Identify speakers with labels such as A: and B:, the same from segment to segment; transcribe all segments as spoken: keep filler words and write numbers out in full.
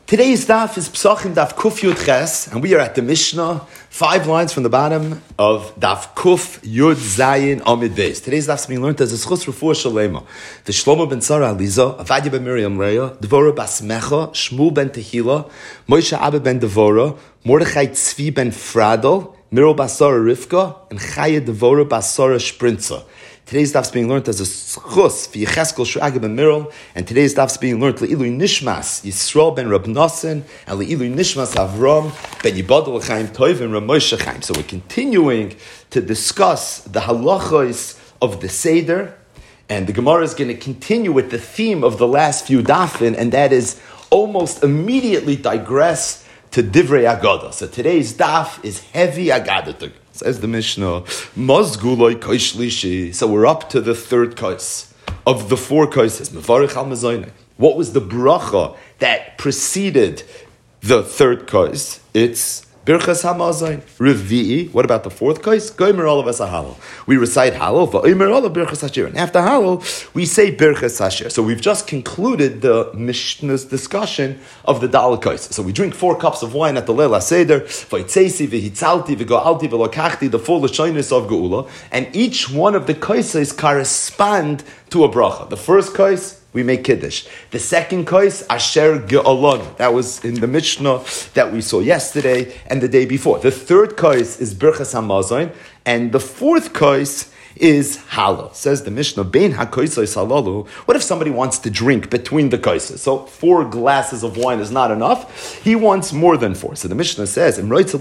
A: Today's daf is Psachim Daf Kuf Yud Ches, and we are at the Mishnah, five lines from the bottom of Daf Kuf Yud Zayin Amid Beis. Today's daf is being learned as a Schus Refuah Shalema. The Shlomo ben Tzara Aliza, Avadia ben Miriam Leah, Dvorah bas Mecha, Shmuel ben Tehila, Moshe Abba ben Dvorah, Mordechai Tzvi ben Fradel, Miro Basara Rivka, and Chaya Dvorah Basara Sprinza. Today's daf is being learned as a schus for Yecheskel Shu'agah ben Mirel, and today's daf is being learned Le'ilu Nishmas Yisrael ben Rab Nosson and Le'ilu Nishmas Avram ben Yibadol Chaim Tov and Rab Moshe Chaim. So we're continuing to discuss the halachos of the Seder, and the Gemara is going to continue with the theme of the last few dafin, and that is almost immediately digress to Divrei Agada. So today's daf is heavy Agada. Says the Mishnah, Mazguloi Koishlishi. So we're up to the third kais of the four kaises. Mevarich al Mazoinai. What was the bracha that preceded the third kais? It's Birchas HaMazayin. Revi'i. What about the fourth kais? Goymer olav as a halal. We recite halal, va'omer olav Birchas Hashir. And after halal, we say Birchas Hashir. So we've just concluded the Mishnah's discussion of the Dal kais. So we drink four cups of wine at the Leil HaSeder, v'itzeisi, v'hitzalti, v'go'alti, v'lokachti, the full Lashonis of Geula. And each one of the kaises correspond to a bracha. The first kais, we make Kiddush. The second kais, Asher Ge'olon. That was in the Mishnah that we saw yesterday and the day before. The third kais is Birchas HaMazayin. And the fourth kais is halal. Says the Mishnah, Bein HaKaisais halalu. What if somebody wants to drink between the kaises? So four glasses of wine is not enough. He wants more than four. So the Mishnah says,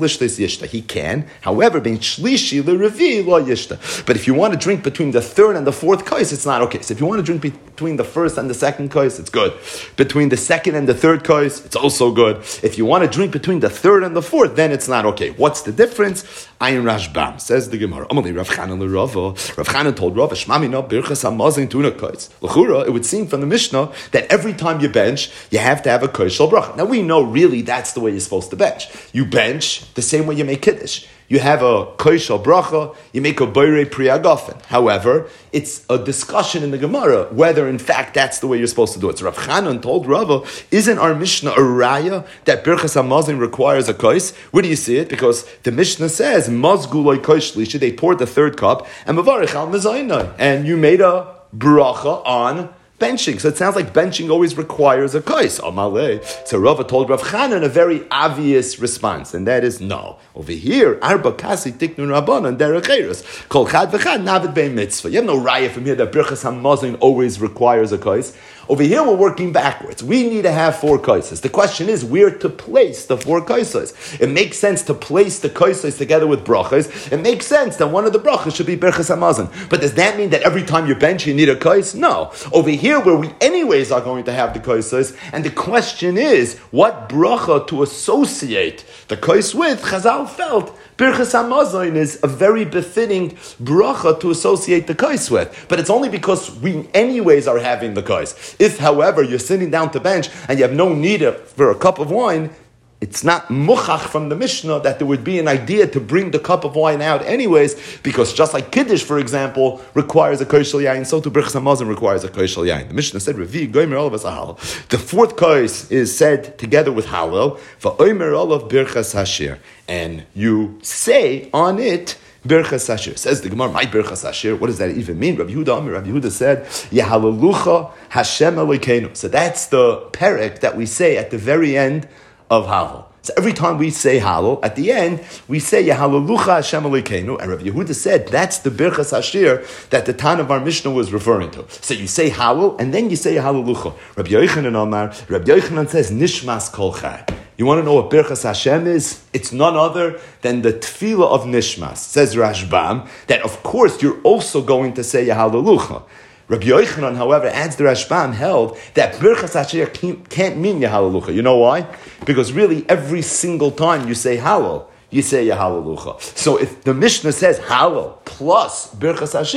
A: he can. However, Bein Shlishi L'Revi Lo Yishta. But if you want to drink between the third and the fourth kais, it's not okay. So if you want to drink between the first and the second kais, it's good. Between the second and the third kais, it's also good. If you want to drink between the third and the fourth, then it's not okay. What's the difference? Ayin Rashbam. Says the Gemara, Amali Rav Chanan L'Rava. Rav Chanan told Rav, Shmami no birchas hamazin tuna kais. L'chura, it would seem from the Mishnah that every time you bench, you have to have a kais shel bracha. Now we know really that's the way you're supposed to bench. You bench the same way you make kiddush. You have a kais shel bracha, you make a boirei priagafen. However, it's a discussion in the Gemara whether in fact that's the way you're supposed to do it. So Rav Chanan told Rava, isn't our Mishnah a raya that birchas hamazin requires a kais? Where do you see it? Because the Mishnah says mazguloi kais shlishi. They poured the third cup and mavarich al mazaynai, and you made a bracha on benching. So it sounds like benching always requires a kais. Amalei. So Rava told Rav Chanan a very obvious response, and that is no. Over here, arba kasi tiknun rabbanan derecheres kol chad v'chad navid bein mitzvah. You have no raya from here that birchas hamazon always requires a kais. Over here, we're working backwards. We need to have four kaises. The question is where to place the four kaises. It makes sense to place the kaises together with brachas. It makes sense that one of the brachas should be birchas hamazon. But does that mean that every time you bench, you need a kais? No. Over here, where we anyways are going to have the kaises, and the question is what bracha to associate the kais with, Chazal felt Birchas HaMazayin is a very befitting bracha to associate the kais with. But it's only because we anyways are having the kais. If, however, you're sitting down to bench and you have no need for a cup of wine, it's not muchach from the Mishnah that there would be an idea to bring the cup of wine out anyways, because just like Kiddush, for example, requires a kais shel yain, so too Birchas HaMazayin requires a kais shel yain. The Mishnah said, Revi, goymer olav as a halal. The fourth kais is said together with halal, va'omer olav Birchas Hashir. And you say on it, Birchas Hashir. Says the Gemara, my Birchas Hashir, what does that even mean? Rabbi Yehuda, Rabbi Yehuda said, Yehalalucha Hashem Elokeinu. So that's the perek that we say at the very end of Halal. So every time we say Halal, at the end, we say Yehalalucha Hashem Elokeinu. And Rabbi Yehuda said, that's the Birchas Hashir that the Tan of our Mishnah was referring to. So you say Halal, and then you say Yehalalucha. Rabbi Yochanan Amar, Rabbi Yochanan says, Nishmas Kol Chai. You want to know what Birchas Hashem is? It's none other than the tefillah of Nishmas. Says Rashbam that of course you're also going to say Yehalalucha. Rabbi Yochanan, however, adds the Rashbam held that Birchas Hashem can't mean Yehalalucha. You know why? Because really every single time you say Halal, you say Yehalalucha. So if the Mishnah says Halal plus Birchas Hashir,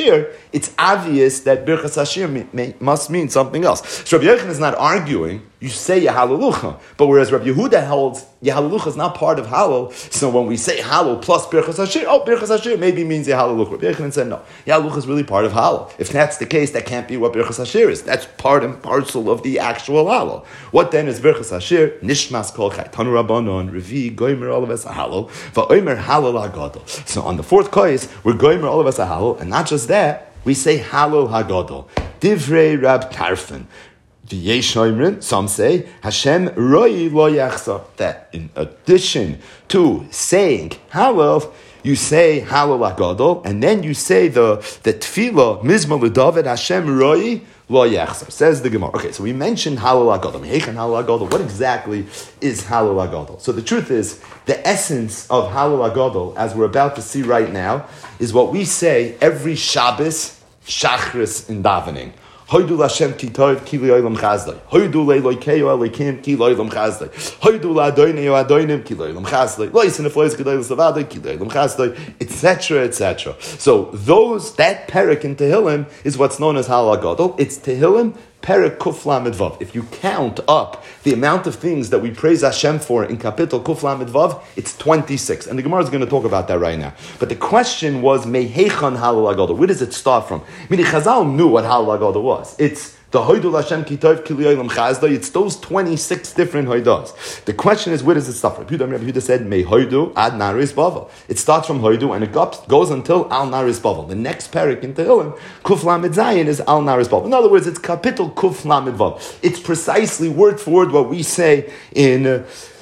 A: it's obvious that Birchas Hashir may, may, must mean something else. So Rabbi Yochanan is not arguing, you say Yehalalucha, but whereas Rabbi Yehuda holds Yehalalucha is not part of Halal, so when we say Halal plus Birchas Hashir, oh, Birchas Hashir maybe means Yehalalucha. Rabbi Yochanan said no, Yehalalucha is really part of Halal. If that's the case, that can't be what Birchas Hashir is. That's part and parcel of the actual Halal. What then is Birchas Hashir? Nishmas kol chai. Tanu Rabbanon, Revi, Goymer, all of us a Halal, Va'omer Halal HaGadol. So on the fourth kais, we're Goymer, all of us a Halal, and not just that, we say Halal HaGadol. Divrei Rab Tarfon. Some say Hashem roi lo yachsa. That in addition to saying Halal, you say Halal HaGadol, and then you say the the Tefillah Mizmor LeDavid Hashem roi lo yachsa. Says the Gemara. Okay, so we mentioned Halal HaGadol. Mehechan Halal HaGadol. What exactly is Halal HaGadol? So the truth is, the essence of Halal HaGadol, as we're about to see right now, is what we say every Shabbos, Shachris in davening. Hoidu Lashem Kitov Ki Loylam Chazdai. Hoidu Leilokei Elokim Ki Loylam Chazdai. Hoidu Ladoinei Adoinim Ki Loylam Chazdai. Loisin Eflois Gedolim Savadai Ki Loylam Chazdai, et cetera, et cetera. So those that perik in Tehillim is what's known as Halal HaGadol. It's Tehillim Perek Kuf Lamed Vav. If you count up the amount of things that we praise Hashem for in Kapitel Kuf Lamed Vav, it's twenty-six. And the Gemara is going to talk about that right now. But the question was, Mehechan Halal HaGadol. Where does it start from? Meaning Chazal knew what Halal HaGadol was. It's the Hoidul Hashem Kitov Kiliyolim Chazdai. It's those twenty-six different Hoidas. The question is, where does it start from? Rabbi Yehuda said, Mei Hoidu ad Naris Bavel. It starts from Hoidu and it goes until Al Naris Bavel. The next parak in Tehillim, Kuf Lamed Zayin, is Al Naris Bavel. In other words, it's Kapitel Kuf Lamed Vav. It's precisely word for word what we say in Uh,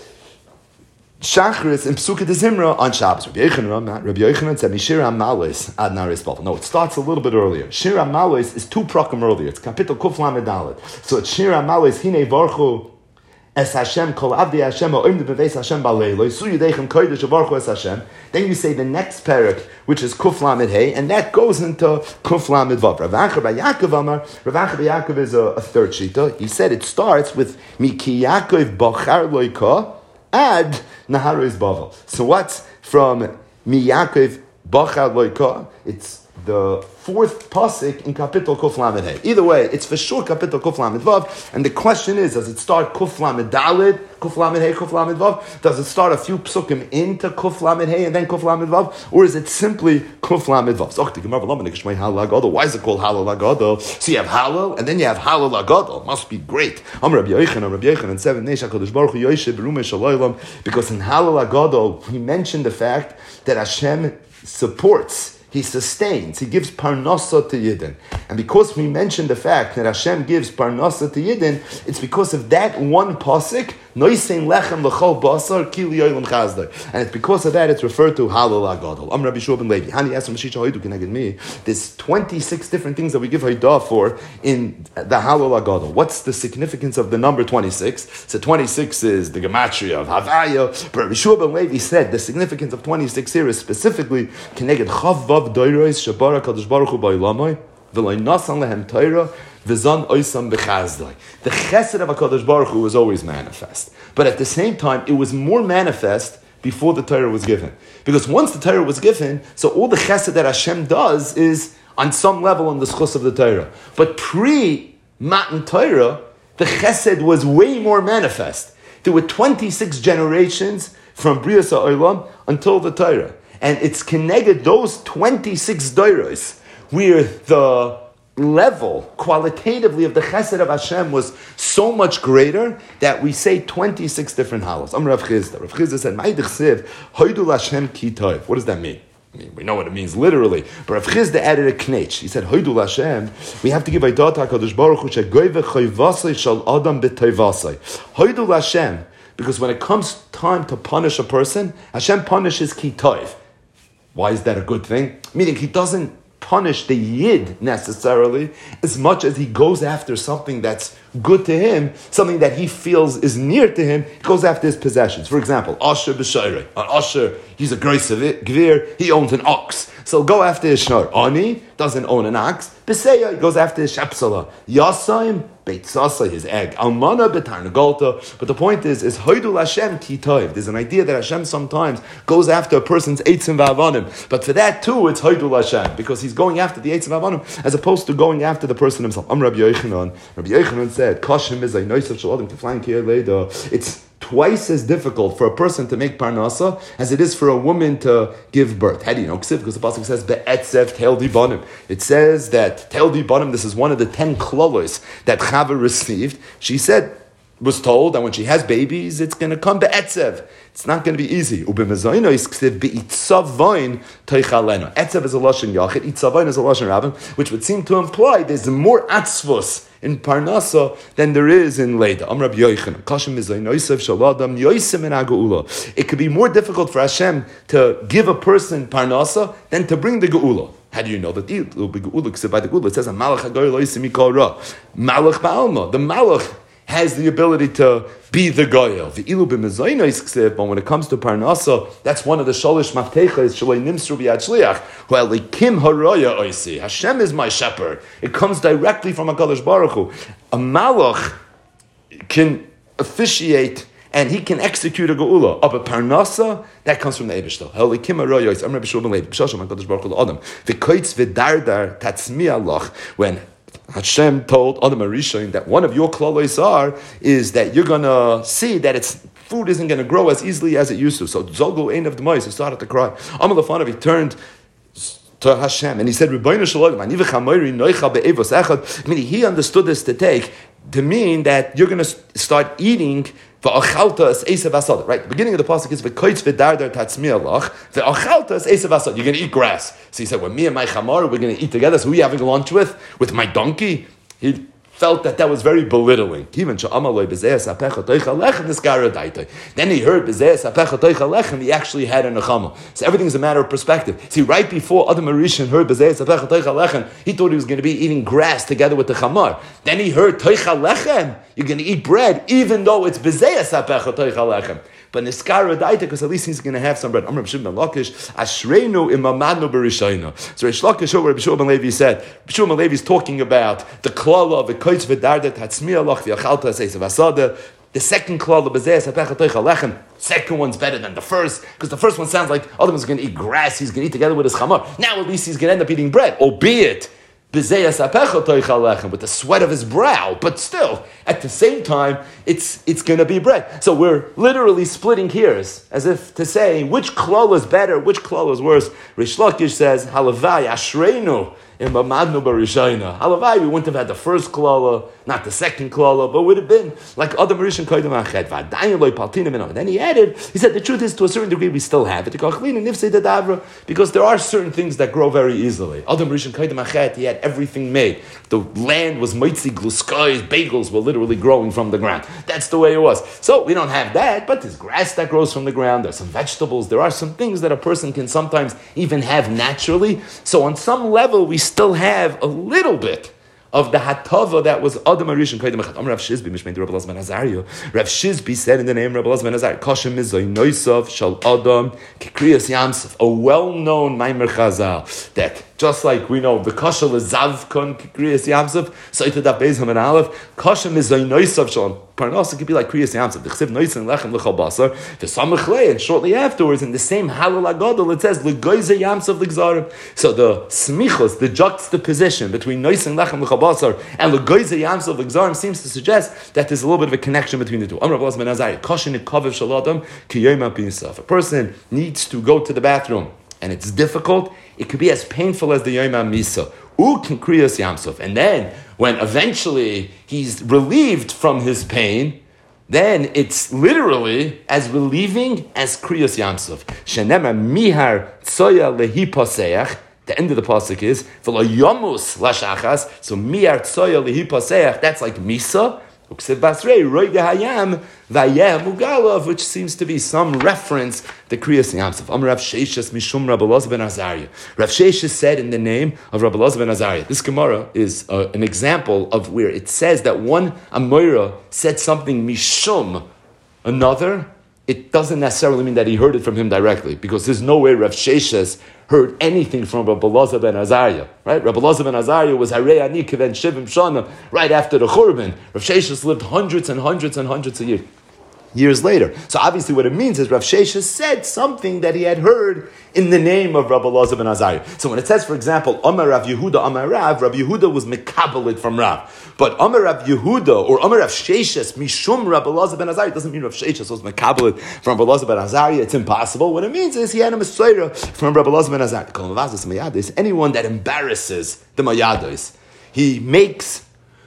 A: Shachris and Psukkah de Zimra on Shabbos. Rabbi Yochanan, Rabbi Yochanan said, Mishir HaMalos ad Naris Bavel. No, it starts a little bit earlier. Shir HaMalos is two prakim earlier. It's Kapitel Kuf Lamed Dalet. So it's Shir HaMalos, Hine Varchu Es Hashem Kol Avdi Hashem Ha'oim Beveis Hashem Baleiloi Su Yudechem Kodesh Varchu Es Hashem. Then you say the next parak, which is Kuf Lamed Hey, and that goes into Kuf Lamed Vav. Rav Acher Bar Yaakov Amar, Rav Acher Bar Yaakov is a, a third shita. He said it starts with Miki Yaakov Bachar Loika Ad Naharis Bavel. So what's from Miyakov Bachar Loika? It's the fourth pasuk in Kapitel Kuf Lamed Hey. Either way, it's for sure Kapitel Kuf Lamed Vav. And the question is, does it start Kuf Lamed Daled, Kuf Lamed Hey, Kuf Lamed Vav? Does it start a few psukim into Kuf Lamed Hey and then Kuf Lamed Vav? Or is it simply Kuf Lamed Vav? So, why is it called Halal HaGadol? So you have Halal, and then you have Halal HaGadol. Must be great. Am Rabbi Yochanan, Rabbi Yochanan, seven Nesh HaKadosh Baruch Hu Yoshe Berume Shalaylam. Because in Halal HaGadol, he mentioned the fact that Hashem supports, He sustains, He gives parnasa to Yidden. And because we mentioned the fact that Hashem gives parnasa to Yidden, it's because of that one pasuk, Noisein lechem l'chol basar ki liyolim chazdai. And it's because of that it's referred to Halal HaGadol. Am Rabbi Shua ben Levi. Hani asam Mashiach Hoidu keneged me. There's twenty-six different things that we give Hoidah for in the Halal HaGadol. What's the significance of the number twenty-six? So twenty-six is the gematria of Havaya. But Rabbi Shua ben Levi said the significance of twenty-six here is specifically keneged chav vav doiros shabara kadosh baruch hu ba'olamai v'lo nasan lehem Torah. The chesed of HaKadosh Baruch Hu was always manifest. But at the same time, it was more manifest before the Torah was given. Because once the Torah was given, so all the chesed that Hashem does is on some level in the schus of the Torah. But pre-Matan Torah, the chesed was way more manifest. There were twenty-six generations from Brias HaOlam until the Torah. And it's connected those twenty-six doiros where the level, qualitatively, of the chesed of Hashem was so much greater that we say twenty-six different halos. I'm Rav Chizda. Rav Chizda said, Ma'idich siv, hoidul Hashem ki tov. What does that mean? I mean, we know what it means literally. But Rav Chizda added a knetch. He said, hoidul Hashem, we have to give Eidat HaKadosh Baruch Hu shegoyve choyvasai shal adam b'toivasai. Hoidul Hashem, because when it comes time to punish a person, Hashem punishes ki tov. Why is that a good thing? Meaning, He doesn't punish the Yid necessarily as much as He goes after something that's good to him, something that he feels is near to him, he goes after his possessions. For example, Asher b'Shayrei. An Asher, he's a Greis Gvir, he owns an ox. So go after his Shnor. Ani doesn't own an ox. Beseya, he goes after his Shepsala. Yasaim, Beit Sasa, his egg. Almana betarnagolta. But the point is, is Hoidul Hashem ki toiv. There's an idea that Hashem sometimes goes after a person's eitzim v'avonim. But for that too, it's Hoidul Hashem, because he's going after the eitzim v'avonim as opposed to going after the person himself. Am Rabbi Yochanan. Rabbi Yochanan said, Kashim is a noisav shaladim keflan ki leda. It's twice as difficult for a person to make parnasa as it is for a woman to give birth. How do you know? Because the pasuk says be'etzev tel dibanim. It says that tel dibanim. This is one of the ten klolos that Chava received. She said, was told that when she has babies, it's going to come be'etzev. It's not going to be easy. U'b'mezayino is ksiv be'itzavoin toichaleno. Etzev is a lashon yachid. Itzavoin is a lashon rabbin, which would seem to imply there's more atzvus in Parnasa than there is in Leda. Am Rabbi Yochanan. Kashim is a noisav shaladam yoisim in Agula. It could be more difficult for Hashem to give a person Parnasa than to bring the Geula. How do you know that? It will be Geula, because by the Geula it says, Malach hagoy loisim mikol ra. Malach ba'alma. The Malach has the ability to be the goyel. The ilu b'mezayna is ksiv, but when it comes to Parnasa, that's one of the shalish maftechas shalei nimsru b'yad shliach. Well, kim haroya oisi. Hashem is my shepherd. It comes directly from HaKadosh Baruch Hu. A malach can officiate and he can execute a geula. Of a Parnasa, that comes from the Eibishter. Heli kim haroya oisi. I'm Rabbi Shua ben Levi. B'shasham HaKadosh Baruch Hu l'adam. V'koitz v'dardar tatzmi Allah. When Hashem told Adam Arishain that one of your klolos are is that you're going to see that its food isn't going to grow as easily as it used to. So Zogu ein of the Mois, he started to cry. Amal Lefanav, he turned to Hashem and he said, Rebbeinu Shalom, ani v'chamayri noicha be'evos echad. Meaning he understood this to take, to mean that you're going to start eating v'achalta es esav asad. Right, the beginning of the pasuk is v'koitz v'dardar tatzmi alach v'achalta es esav asad. You're going to eat grass. So he said, well, me and my chamar, we're going to eat together. So who are you having lunch with? With my donkey? He felt that that was very belittling. Then he heard he actually had a nechama. So everything is a matter of perspective. See, right before Adam Arishan heard he thought he was going to be eating grass together with the chamar. Then he heard you're going to eat bread, even though it's but Niskara Daita, because at least he's going to have some bread. Amr B'Shim Ben Lakish, Ashreinu imamadnu b'rishayna. So Reish Lakish over Rabbi Shua ben Levi said, Rabbi Shua ben Levi is talking about the klala of the koitz v'darda tatzmiya lach v'yachalta seisav asada. The second klala b'zeh sapech atoich alechem. Second one's better than the first, because the first one sounds like Adam is going to eat grass, he's going to eat together with his chamar. Now at least he's going to end up eating bread, albeit with the sweat of his brow, but still, at the same time, it's it's going to be bread. So we're literally splitting hairs, as if to say, which klala is better, which klala is worse. Rish Lakish says, halavai ashreinu imamadnu barishayna. Halavai, we wouldn't have had the first klala, not the second klala, but would have been like Adam Rishon Koydem Ached. And then he added, he said, the truth is, to a certain degree, we still have it, because there are certain things that grow very easily. Adam Rishon Koydem Ached, he had everything made. The land was mitzi, gluskais, bagels were literally growing from the ground. That's the way it was. So we don't have that, but there's grass that grows from the ground, there's some vegetables, there are some things that a person can sometimes even have naturally. So on some level, we still have a little bit of the hatava that was Adam Arishan Koydem Ached. Am Rav Shizbi Mishmei Rabbi Elazar ben Azariah. Rav Shizbi said in the name of Rabbi Elazar ben Azariah, Kashem mizay noisav shal Adam kekriyas yamsef, a well-known Maimer Chazal that just like we know the kashal is zavkon kriyas yamsef, so ita da beis hamen aleph. Kashem is noisav shal Parnasa could be like kriyas yamsef. The chsiv noisin lechem lechal basar. The samachlei, and shortly afterwards in the same halal agadol it says legoize yamsef legzarim. So the smichos, the juxtaposition between noisin lechem lechal basar and legoize yamsef legzarim seems to suggest that there's a little bit of a connection between the two. Amar Rabbi Elazar ben Azariah, kashen ikaviv shal adam ki yom ha'pinsaf. A person needs to go to the bathroom and it's difficult, it could be as painful as the Yom HaMisa. U can kriyas yamsuf. And then, when eventually he's relieved from his pain, then it's literally as relieving as kriyas yamsuf. Shenema mihar tsoya lehi paseach. The end of the pasuk is v'lo yamus lashachas. So mihar tsoya lehi paseach. That's like misa. Uksiv Basrei, Roige Hayam, Vayeh Mugalov, which seems to be some reference to Kriyas Yamsuf. Amar Rav Sheshes Mishum Rabbi Elazar ben Azariah. Rav Sheshes said in the name of Rabbi Elazar ben Azariah. This Gemara is uh, an example of where it says that one Amoira said something Mishum, another. It doesn't necessarily mean that he heard it from him directly, because there's no way Rav Sheshes heard anything from Rabbi Elazar ben Azariah, right? Rabbi Elazar ben Azariah was Harei Ani Kiven Shivim Shana right after the Churban. Rav Sheshes lived hundreds and hundreds and hundreds of years. Years later. So obviously what it means is Rav Sheshes said something that he had heard in the name of Rabbi Elazar ben Azariah. So when it says, for example, Amar Rav Yehuda, Amar Rav, Rav Yehuda was mekabelit from Rav. But Amar Rav Yehuda or Amar Rav Sheshes, Mishum Rabbi Elazar ben Azariah, doesn't mean Rav Sheshes was mekabelit from Rabbi Elazar ben Azariah. It's impossible. What it means is he had a Messiah from Rabbi Elazar ben Azariah. Anyone that embarrasses the Mayadis, he makes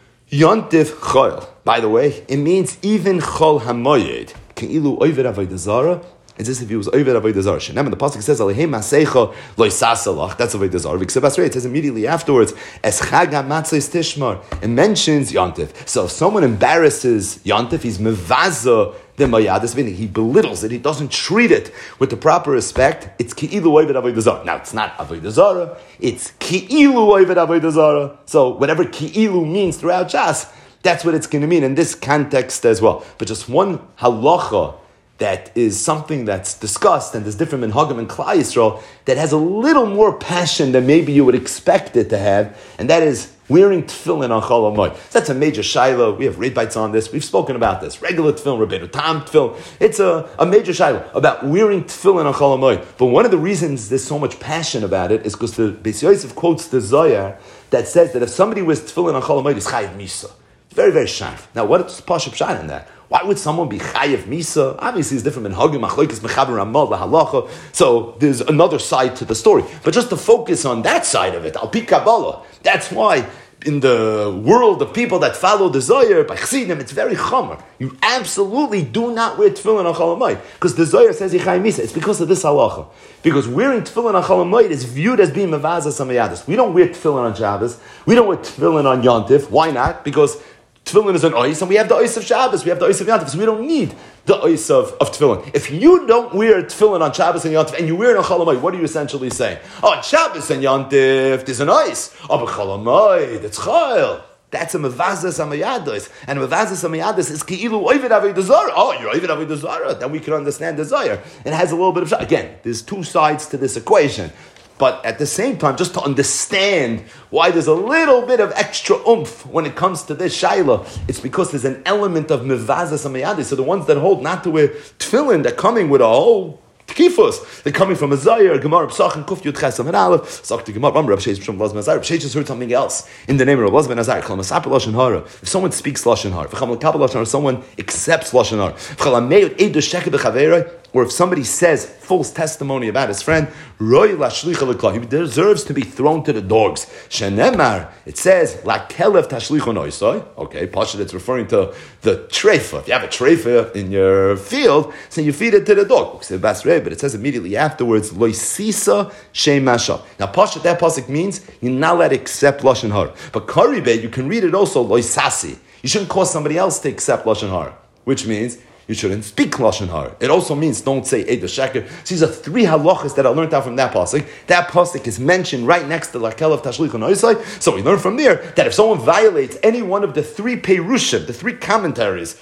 A: Yontif Chol. By the way, it means even Chol Hamoyed. Keilu Oived Avodah Zarah. It's as if he was Oived Avodah Zarah. Shenem, the pasuk says, Alehem Maseicha Lo Sasalach. That's Avodah Zarah. V'Ksev Asrei, it says immediately afterwards, Es Chag HaMatzos Tishmar. It mentions Yontif. So if someone embarrasses Yontif, he's Mevaza the Mayadis, meaning he belittles it, he doesn't treat it with the proper respect. It's Keilu Oived Avodah Zarah. Now, it's not Avodah Zarah, it's Keilu Oived Avodah Zarah. So whatever Keilu means throughout Shas, that's what it's going to mean in this context as well. But just one halacha that is something that's discussed, and there's different minhagim and Klal Yisrael, that has a little more passion than maybe you would expect it to have, and that is wearing tefillin on Chol HaMoed. That's a major shaila. We have read bites on this. We've spoken about this. Regular tefillin, Rabbeinu Tam tefillin. It's a, a major shaila about wearing tefillin on Chol HaMoed. But one of the reasons there's so much passion about it is because the Beis Yosef quotes the Zohar that says that if somebody wears tefillin on Chol HaMoed, he's chayiv misa. It's very, very sharp. Now, what's Pashup Pshat in that? Why would someone be chayiv misa? Obviously, it's different than hagim, machlokes, mechaber, ramah, lahalacha. So there's another side to the story. But just to focus on that side of it, al pi Kabbalah, that's why in the world of people that follow the Zohar, by Chassidim, it's very chomer. You absolutely do not wear tefillin on Chol HaMoed, because the Zohar says yichayim misa. It's because of this halacha. Because wearing tefillin on Chol HaMoed is viewed as being mevazah samayadis. We don't wear tefillin on Shabbos. We don't wear tefillin on Yontif. Why not? Because tefillin is an ois, and we have the ois of Shabbos, we have the ois of Yontif, so we don't need the ois of, of tefillin. If you don't wear tefillin on Shabbos and Yontif, and you wear it on Chol HaMoed, what are you essentially saying? Oh, on Shabbos and Yontif, there's an ois. Oh, but Chol HaMoed, it's chayil. That's a mevazah samayadis, and a mevazah samayadis is keilu oived avodah zarah. Oh, you're oived avodah zarah. Then we can understand the Zohar. It has a little bit of again. There's two sides to this equation. But at the same time, just to understand why there's a little bit of extra oomph when it comes to this shaila, it's because there's an element of mevazah samayadis. So the ones that hold not to wear tefillin, they're coming with a whole Kifus. They're coming from a Zohar, Gemara, Psachim, Kuf, Yud, Chesam, and Aleph. Sagt the Gemara, Rav Sheshes from Elazar ben Azariah. Rav Sheshes heard something else in the name of Elazar ben Azariah. Kol Masapir Lashon Hara. If someone speaks Lashon Hara, V'cham L'kabel Lashon Hara, someone accepts Lashon Hara. V'chal Ameyot Eidu Sheker B'Chaverei, or if somebody says false testimony about his friend, Roy Lashlicha L'Klah, he deserves to be thrown to the dogs. Shenemar, it says La Kelev Tashlicha Noisoi. Okay, Pashat, it's referring to the treifa. If you have a treifa in your field, so you feed it to the dog. But it says immediately afterwards, Loisisa Shem Masha. Now, Pashat, that pasuk means you're not allowed to accept Lashon Hara. But Karibe, you can read it also Loisasi. You shouldn't cause somebody else to accept Lashon Hara, which means you shouldn't speak Lashon Hara. It also means don't say Eid Sheker. So these are three halachas that I learned out from that pasuk. That pasuk is mentioned right next to Lakel of Tashlich and Oisai. So we learn from there that if someone violates any one of the three perushim, the three commentaries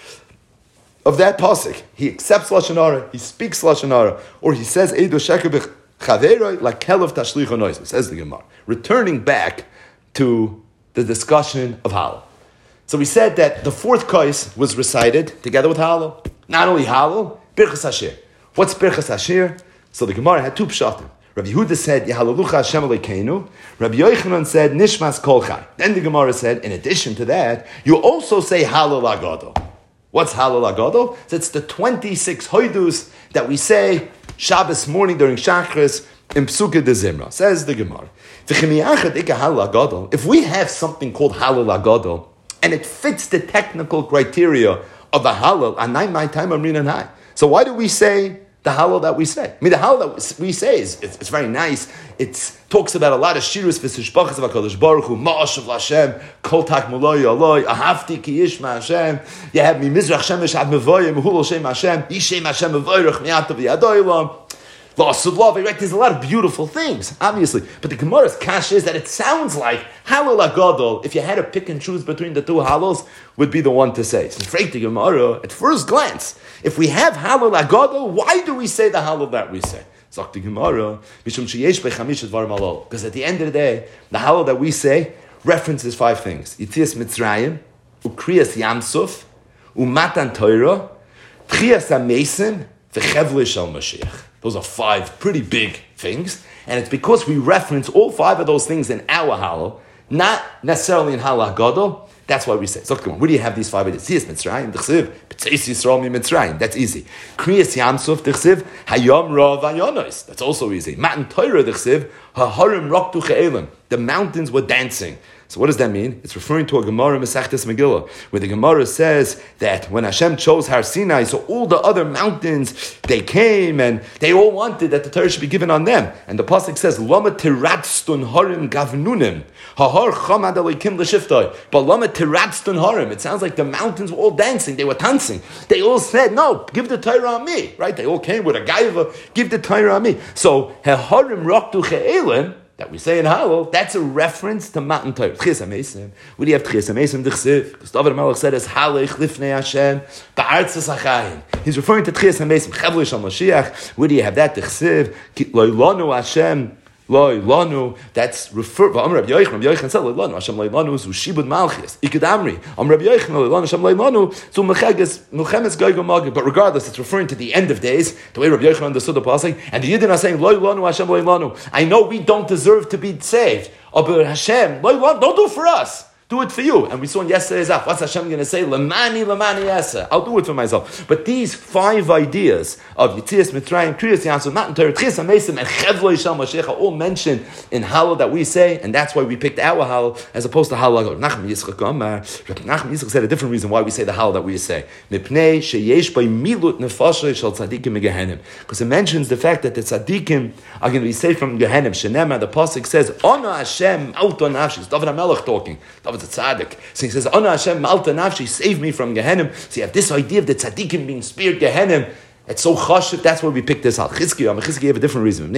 A: of that pasuk, he accepts Lashon Hara, he speaks Lashon Hara, or he says Eid Sheker b'chaveroi Lakel of Tashlich and Oisai. Says the Gemara. Returning back to the discussion of halal. So we said that the fourth kais was recited together with halal. Not only halal, Birchas Hashir. What's Birchas Hashir? So the Gemara had two pshatim. Rabbi Yehuda said, Yehalalucha Hashem Elokeinu. Rabbi Yochanan said, Nishmas Kol Chai. Then the Gemara said, in addition to that, you also say Halal Agadol. What's Halal Agadol? So it's the twenty-six hoidus that we say Shabbos morning during Shachris in Psuke de Zimra. Says the Gemara. If we have something called Halal Agadol, and it fits the technical criteria of a halal, anai my time amrin anai. So why do we say the Hallel that we say. I mean, the Hallel that we say is it's, it's very nice. It talks about a lot of shirus v'sishbachas of HaKadosh Baruch Hu, ma'ashav l'Hashem, kol tak muloi aloi, ahavti ki ish ma'Hashem, you have mi mizrach shemesh ad mevoyim, hul Hashem Hashem, yishem Hashem mevoyrach mi'atav yadoylam, la'asud right? There's a lot of beautiful things, obviously. But the Gemara's kash is that it sounds like Hallel HaGadol, if you had to pick and choose between the two Hallels, would be the one to say. So, afraid the Gemara, at first glance, if we have Hallel HaGadol, why do we say the Hallel that we say? Sagt the Gemara, because at the end of the day, the Hallel that we say references five things: Yitzias Mitzrayim, Ukriyas Yamsuf, Umatan Torah, Tchias HaMesim, V'chevle Shel Mashiach. Those are five pretty big things, and it's because we reference all five of those things in our Hallel, not necessarily in Hallel HaGadol. That's why we say. So, come on, where do you have these five ideas? Yitzias Mitzrayim, D'chsiv, B'tzeis Yisrael mi Mitzrayim. That's easy. Kriyas Yamsuf, D'chsiv, Hayom Ra Vayonos. That's also easy. Matan Torah, D'chsiv, Haharim Roktu Che'elim. The mountains were dancing. So what does that mean? It's referring to a Gemara Masechtas Megillah, where the Gemara says that when Hashem chose Har Sinai, so all the other mountains, they came and they all wanted that the Torah should be given on them. And the Pasuk says, Lama Tiratstun Harim Gavnunim. Hahar Chamad Elokim L'Shiftoi. But Lama Tiratstun Harim. It sounds like the mountains were all dancing. They were dancing. They all said, no, give the Torah on me. Right? They all came with a gaiva, give the Torah on me. So, Haharim Roktu Che'elim, that we say in Hallel, that's a reference to Matan Torah. Tchias HaMesim. Where do you have Tchias HaMesim? D'chsiv. Because David HaMelech said, "Es halech lifnei Hashem ba'artzas hachayim." He's referring to Tchias HaMesim. Chevle Shel Mashiach. Where do you have that? D'chsiv. Lo lanu Hashem. Lo lanu. That's refer. Am Rabbi Yochanan. Rabbi Yochanan said, "Lo lanu Hashem lo lanu zu shibud malchus." Ikad Amri. Am Rabbi Yochanan lo lanu Hashem lo lanu zu mecheges mechemes goy gomag. But regardless, it's referring to the end of days, the way Rabbi Yochanan understood the pasuk, and the Yidden are saying, "Lo lanu Hashem lo lanu." I know we don't deserve to be saved, but Hashem, lo lanu, don't do it for us. Do it for you. And we saw in yesterday's app, what's Hashem going to say? Lamani, lamani yasa. I'll do it for myself. But these five ideas of Yitzias Mitzrayim, Kriyas Yamsuf, Matan Torah, Tchias HaMesim, and Chevle Shel Mashiach are all mentioned in Hallel that we say, and that's why we picked our Hallel as opposed to Hallel HaGadol. Nachman Yitzchak Amar, Nachman Yitzchak said a different reason why we say the Hallel that we say. Mipnei sheyesh by milut nefashe shel tzadikim megehenim. Because it mentions the fact that the tzadikim are going to be saved from Gehenim. Shenema, the pasuk says, Ona Hashem alto nafshi. It's David HaMelech talking. David a tzaddik. So he says, Ana Hashem malta nafshi, save me from Gehenim. So you have this idea of the tzaddikim being spared Gehenim. It's so chashiv, that's why we picked this out. Chizkiyahu, Chizkiyahu gave a different reason.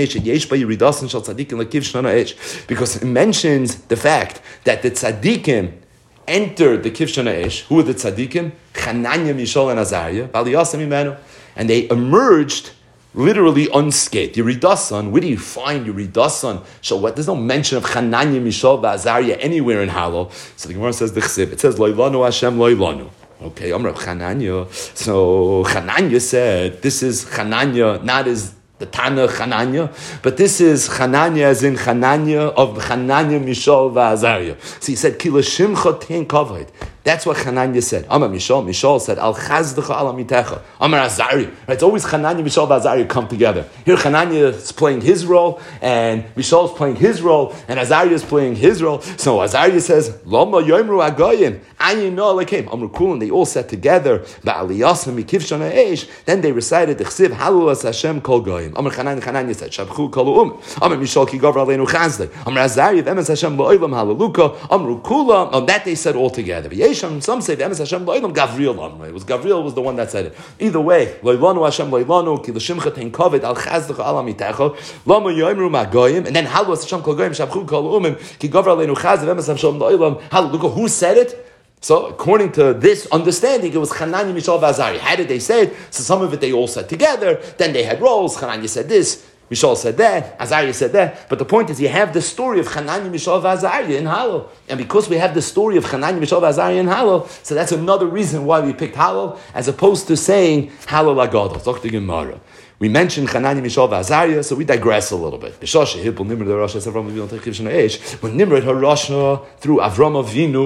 A: Because it mentions the fact that the tzaddikim entered the Kivshana Esh. Who were the tzaddikim? Chananya, Mishael, and Azariah. And they emerged literally unscathed. Yeridasan, where do you find Yeridasan? So what? There's no mention of Chananya, Mishael, and Azariah anywhere in Hallel. So the Gemara says the Chsiv. It says Loilanu Hashem Loilanu. Okay, Amr Chananya. So Chananya said, this is Chananya, not as the Tana Chananya, but this is Chananya as in Chananya of Chananya, Mishael, Azariah. So he said, Kila Shimcha Ten Kavod. That's what Chananya said. Amar Mishael, Mishael said, Al Chazdecha Al Amitecha. Amar Azariah. Right? It's always Chananya, Mishael, and Azariah come together. Here Chananya is playing his role, and Mishael is playing his role, and Azariah is playing his role. So Azariah says, Lama Yoimru Agoyim, Ayin No Alekim. Amar Kulin, they all sat together, Ba'aliyasam Mikivshana Eish. Then they recited the Chsiv, Halulas Hashem Kol Goyim. Amar Chananya, Chananya said, Shabchu Kol Um. Amar Mishael Ki Gavra Aleinu Chazdek. Amar Azariah, Emes Hashem Lo'ilam Halaluka. Amar Kula. On that they said all together. Some say the Emes Hashem Lo'ilam Gavriel Amr. It was Gavriel was the one that said it. Either way, Lo'ilanu Hashem Lo'ilanu Ki L'Shimcha Ten Kavod Al Chazdecha Al Amitecha Lama Yoimru Magoyim, and then Halulas Hashem Kol Goyim Shabchu Kol Umim Ki Gavra Aleinu Chazdek Emes Hashem Lo'ilam Halaluka. Who said it? So, according to this understanding, it was Chananya, Mishael, Azariah. How did they say it? So, some of it they all said together. Then they had roles. Chananya said this, Mishael said that, Azariah said that. But the point is, you have the story of Chananya, Mishael, Azariah in Hallel. And because we have the story of Chananya, Mishael, Azariah in Hallel, so that's another reason why we picked Hallel, as opposed to saying Hallel HaGadol. Talk to Gemara. We mentioned Chananya, Mishael, Azariah, so we digress a little bit. When Nimrod Harashna through Avram Avinu,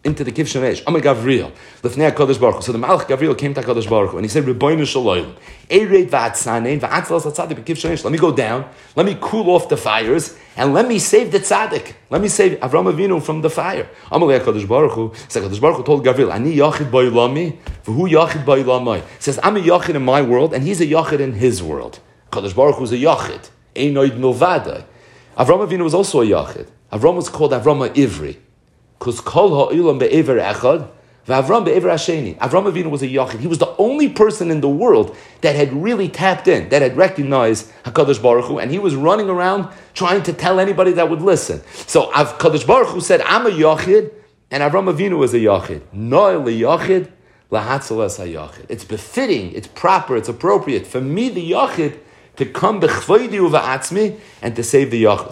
A: into the Kivshan Eish. I'm a Gavriel. Lefnei HaKadosh Baruch Hu. So the Malach Gavriel came to HaKadosh Baruch Hu and he said, Rebbeinu Shalom, Ered v'atzanein v'atzalas HaTzadik b'Kivshan Eish. Let me go down, let me cool off the fires, and let me save the Tzaddik. Let me save Avram Avinu from the fire. Amalei HaKadosh Baruch Hu. So HaKadosh Baruch Hu told Gavriel, Ani Yachid Ba'ilami, v'hu Yachid Ba'ilamai. Says, I'm a Yachid in my world, and he's a Yachid in his world. HaKadosh Baruch Hu is a Yachid. Einoid Milvadai. Avram Avinu was also a Yachid. Avram was called Avram Ivri. Because Kol Ha'ilam be'ever echad, v'Avram be'ever hasheni. Avram Avinu was a Yachid. He was the only person in the world that had really tapped in, that had recognized HaKadosh Baruch Hu, and he was running around trying to tell anybody that would listen. So HaKadosh Baruch Hu said, I'm a Yachid, and Avram Avinu was a Yachid. No'i li'Yachid, lahatzalas ha'Yachid. It's befitting, it's proper, it's appropriate for me, the Yachid, to come b'chvoidi uva'atzmi and to save the Yachid.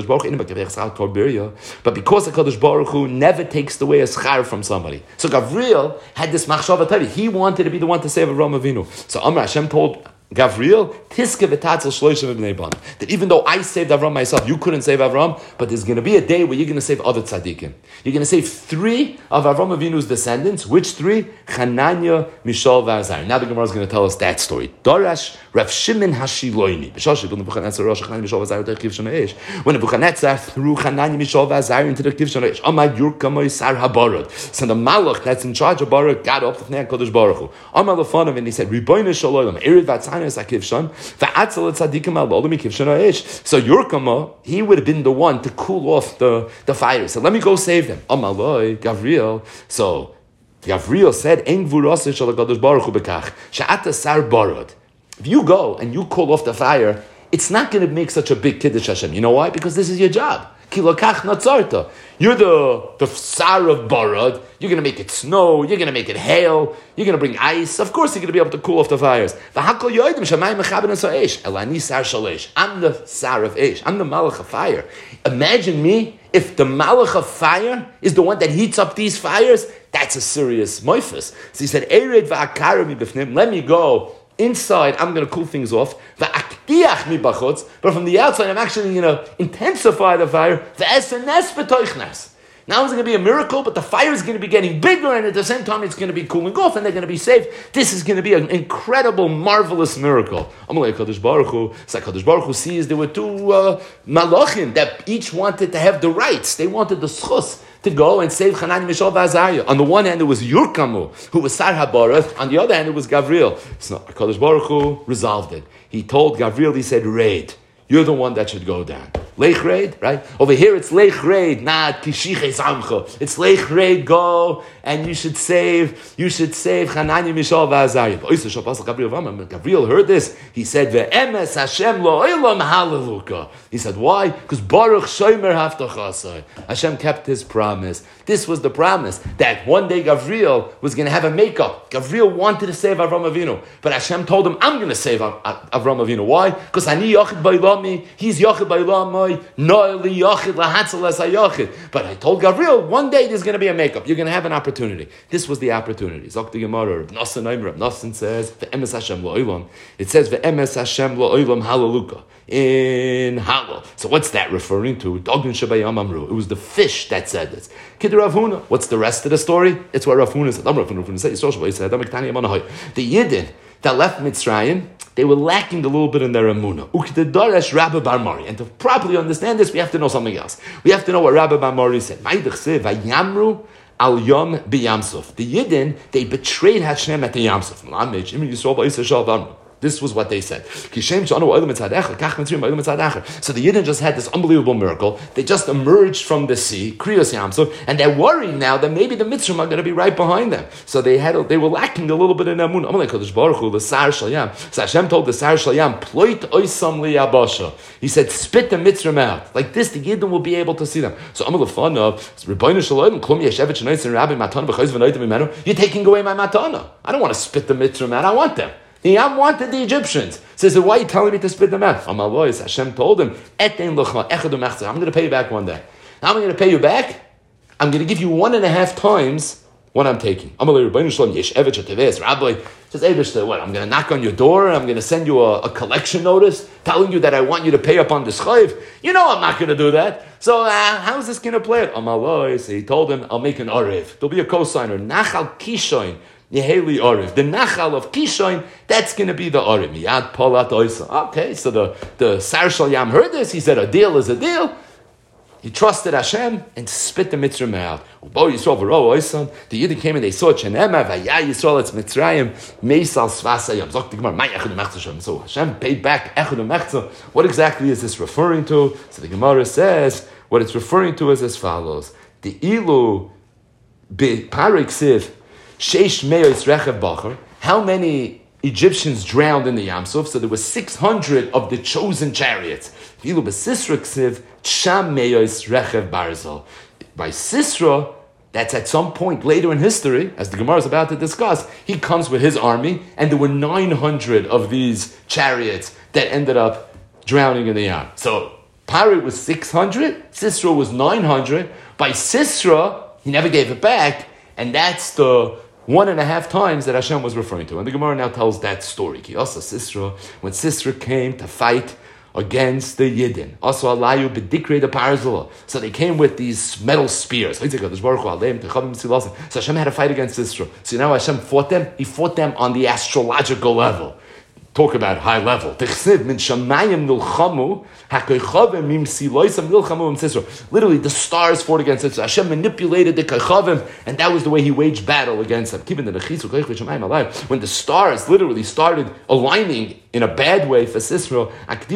A: But because the HaKadosh Baruch Hu never takes away a schar from somebody. So Gavriel had this machshava tavi. He wanted to be the one to save Avram Avinu. So Amar Hashem told Gavriel, Tiske v'tatzel shloishim v'bnei ban. That even though I saved Avram myself, you couldn't save Avram, but there's going to be a day where you're going to save other tzaddikim. You're going to save three of Avram Avinu's descendants. Which three? Hananya, Mishal, v'Azar. Now the Gemara is going to tell us that story. Darash Rav Shimon Hashiloini. When Nebuchadnezzar threw Hananya, Mishal, v'Azar into the Kivshan Eish, Amad Yurkamoy Sar Habarad. So the Malach that's in charge of Baruch got up to the HaKadosh Baruch Hu. Amar Lefanov, and he said, Ribono Shel Olam, Ered v'Atzana. So Yurkama, he would have been the one to cool off the, the fire. So let me go save them. Amaloi, Gavriel. So Gavriel said, if you go and you cool off the fire, it's not going to make such a big kiddush Hashem. You know why? Because this is your job. You're the, the Sar of Barad. You're going to make it snow. You're going to make it hail. You're going to bring ice. Of course, you're going to be able to cool off the fires. I'm the Sar of Eish. I'm the Malach of fire. Imagine me if the Malach of fire is the one that heats up these fires. That's a serious moifus. So he said, let me go. Inside, I'm going to cool things off. But from the outside, I'm actually going to intensify the fire. Now it's going to be a miracle, but the fire is going to be getting bigger, and at the same time, it's going to be cooling off, and they're going to be saved. This is going to be an incredible, marvelous miracle. Amalei HaKadosh Baruch Hu. So HaKadosh Baruch Hu sees there were two uh, malachim that each wanted to have the rights. They wanted the schus to go and save Hanani, Mishael, v'Azariah. On the one hand, it was Yurkamu, who was Sar HaBarath. On the other hand, it was Gavriel. So HaKadosh Baruch Hu resolved it. He told Gavriel, he said, Raid. You're the one that should go down. Leich Raid, right? Over here it's Leich Raid, not Kishiche Samcha. It's Leich Raid, go, and you should save, you should save Hanani, Mishael, v'Azariah. Gavriel heard this. He said, Ve'emes Hashem lo'olam hallelujah. He said, why? Because Baruch Shomer Haftachasai. Hashem kept his promise. This was the promise that one day Gavriel was going to have a makeup. Gavriel wanted to save Avram Avinu, but Hashem told him, I'm going to save Avram Avinu. Why? Because Ani Yachid Ba'ilami, he's Yachid Ba'ilami, No'eli Yachid Lahatzalas HaYachid. But I told Gavriel, one day there's going to be a makeup. You're going to have an opportunity. This was the opportunity. Zok the Gemara, Reb Nosson Omer, Reb Nosson says, Ve'emes Hashem lo'olam. It says, Ve'emes Hashem lo'olam hallelujah. In Halal. So what's that referring to? It was the fish that said this. Kid Rav Huna. What's the rest of the story? It's what Rav Huna said. Rav Huna said, the Yidden that left Mitzrayim, they were lacking a little bit in their emunah. And to properly understand this, we have to know something else. We have to know what Rabbi Bar Mari said. Al Yom B'Yamsuf. The Yidden, they betrayed Hashem at the Yamsuf. This was what they said. So the Yidden just had this unbelievable miracle. They just emerged from the sea, Kriyos Yamsuf, and they're worried now that maybe the Mitzrayim are going to be right behind them. So they had, they were lacking a little bit in Amun. So Hashem told the Sar Shalyam, Ploit oisam liyabasha. He said, spit the Mitzrayim out. Like this, the Yidden will be able to see them. So Amal Lefana, Rebbeinu Shalom, Klum Yeshevet Shenoitz and Rabbi Matan B'chayz V'noitim Imenu. You're taking away my Matana. I don't want to spit the Mitzrayim out. I want them. The Yam wanted the Egyptians. Says, why are you telling me to spit them out? Amaloi, Hashem told him, I'm going to pay you back one day. How am I going to pay you back? I'm going to give you one and a half times what I'm taking. Amalei Rebbeinu Shalom Yesh Eved Sheteves Rabbi says, Eibushter, what? I'm going to knock on your door and I'm going to send you a, a collection notice telling you that I want you to pay up on this chayv. You know I'm not going to do that. So uh, how is this going to play it? Amalei, so he told him, I'll make an arev. There'll be a cosigner. Nachal Kishoin Yeheli arev. The nachal of Kishoin, that's going to be the arev. Miyad Polat Oisa. Okay, so the the Sar Shal Yam heard this. He said, a deal is a deal. He trusted Hashem and spit the Mitzrayim out. Bo Yisrael v'ro oisam. The Yidden came and they saw Chenema v'ya Yisrael it's Mitzrayim meisal svasayam. Zok the Gemara, my echad u'mechza. So Hashem paid back echad u'mechza. What exactly is this referring to? So the Gemara says what it's referring to is as follows: the ilu be parik siv sheish me'os rechav bacher. How many Egyptians drowned in the Yam Suf? So there were six hundred of the chosen chariots. Ilu b'sisra ksiv Sham Meyos Rechev Barzal. By Sisra, that's at some point later in history, as the Gemara is about to discuss, he comes with his army, and there were nine hundred of these chariots that ended up drowning in the Yam. So Pari was six hundred, Sisra was nine hundred. By Sisra, he never gave it back, and that's the one and a half times that Hashem was referring to. And the Gemara now tells that story. Kiyasa Sisra, when Sisra came to fight against the Yidden. Also, Alayu b'dikrei the Parzala. So they came with these metal spears. So Hashem had to fight against Sisra. So now Hashem fought them. He fought them on the astrological level. Talk about high level. Literally, the stars fought against Sisra. Hashem manipulated the Kechavim, and that was the way he waged battle against them. When the stars literally started aligning in a bad way for Sisra,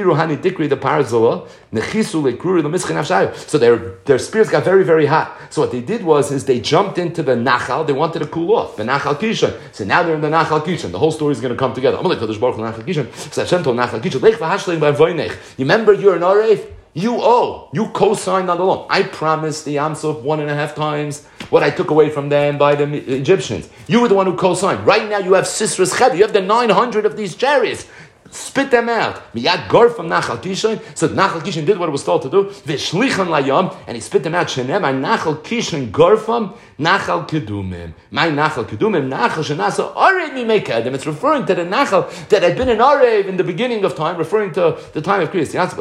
A: so their, their spears got very, very hot. So what they did was is they jumped into the Nachal. They wanted to cool off. The Nachal Kishon. So now they're in the Nachal Kishon. The whole story is going to come together. So Hashem told Nachal Kishon, you remember you're an Aref? You owe. You co-signed on the loan. I promised the Yam Suf one and a half times what I took away from them by the Egyptians. You were the one who co-signed. Right now you have Sisra's Cheder. You have the nine hundred of these chariots. Spit them out. Miyad gar from Nachal Kishon. So Nachal Kishon did what it was told to do. V'shlichan layam, and he spit them out. Shenem, my Nachal Kishon gar from Nachal Kedumim. My Nachal Kedumim, Nachal Shenasa Arev Mimekadem. It's referring to the Nachal that had been in Arev in the beginning of time, referring to the time of Christ. This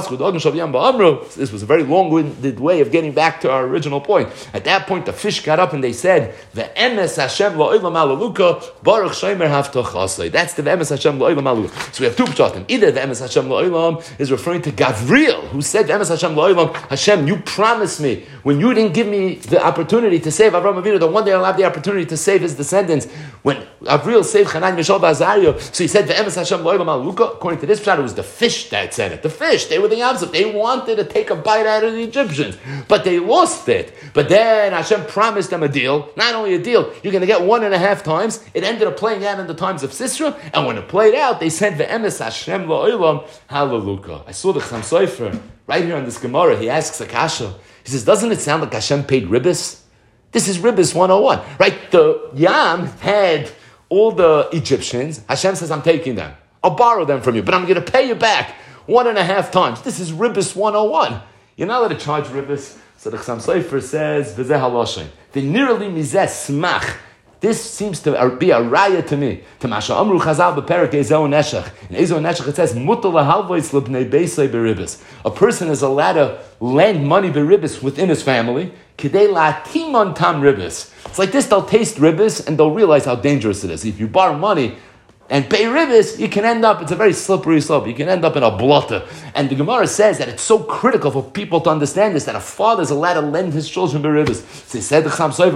A: was a very long-winded way of getting back to our original point. At that point, the fish got up and they said, Ve'emes Hashem la'olam alaluka, Baruch Shemer Haftachasei. That's the Ve'emes Hashem la'olam alaluka. So we have two pshatim. Either the Emes Hashem La'olam is referring to Gavriel, who said, Emes Hashem La'olam, Hashem, you promised me, when you didn't give me the opportunity to save Avraham Avinu, that one day I'll have the opportunity to save his descendants. When Gavriel saved Hanan, Mishal, Azariah, so he said, the Emes Hashem La'olam Aluka, according to this pshat, it was the fish that said it. The fish, they were the opposite. They wanted to take a bite out of the Egyptians, but they lost it. But then Hashem promised them a deal. Not only a deal, you're going to get one and a half times. It ended up playing out in the times of Sisra, and when it played out, they said, Ve'emes Hashem la'olam hallelujah. I saw the Chassam Sofer right here on this Gemara. He asks Akasha. He says, doesn't it sound like Hashem paid ribbis? This is ribbis one oh one. Right? The Yam had all the Egyptians. Hashem says, I'm taking them. I'll borrow them from you, but I'm going to pay you back one and a half times. This is ribbis one oh one. You're not allowed to charge ribbis. So the Chassam Sofer says, V'zeh haloshen. The nearly mizeh smach. This seems to be a raya to me. To Masha Amru Chazal bePerak Ezeu Neshach. In Ezeu Neshach it says, Mutal lahalvois lebnei beisei beribis. A person is allowed to lend money beribis within his family. Kidei latimon tam ribis. It's like this, they'll taste ribis and they'll realize how dangerous it is. If you borrow money and pay ribis, you can end up, it's a very slippery slope, you can end up in a blotter. And the Gemara says that it's so critical for people to understand this, that a father is allowed to lend his children ribis. So he said, the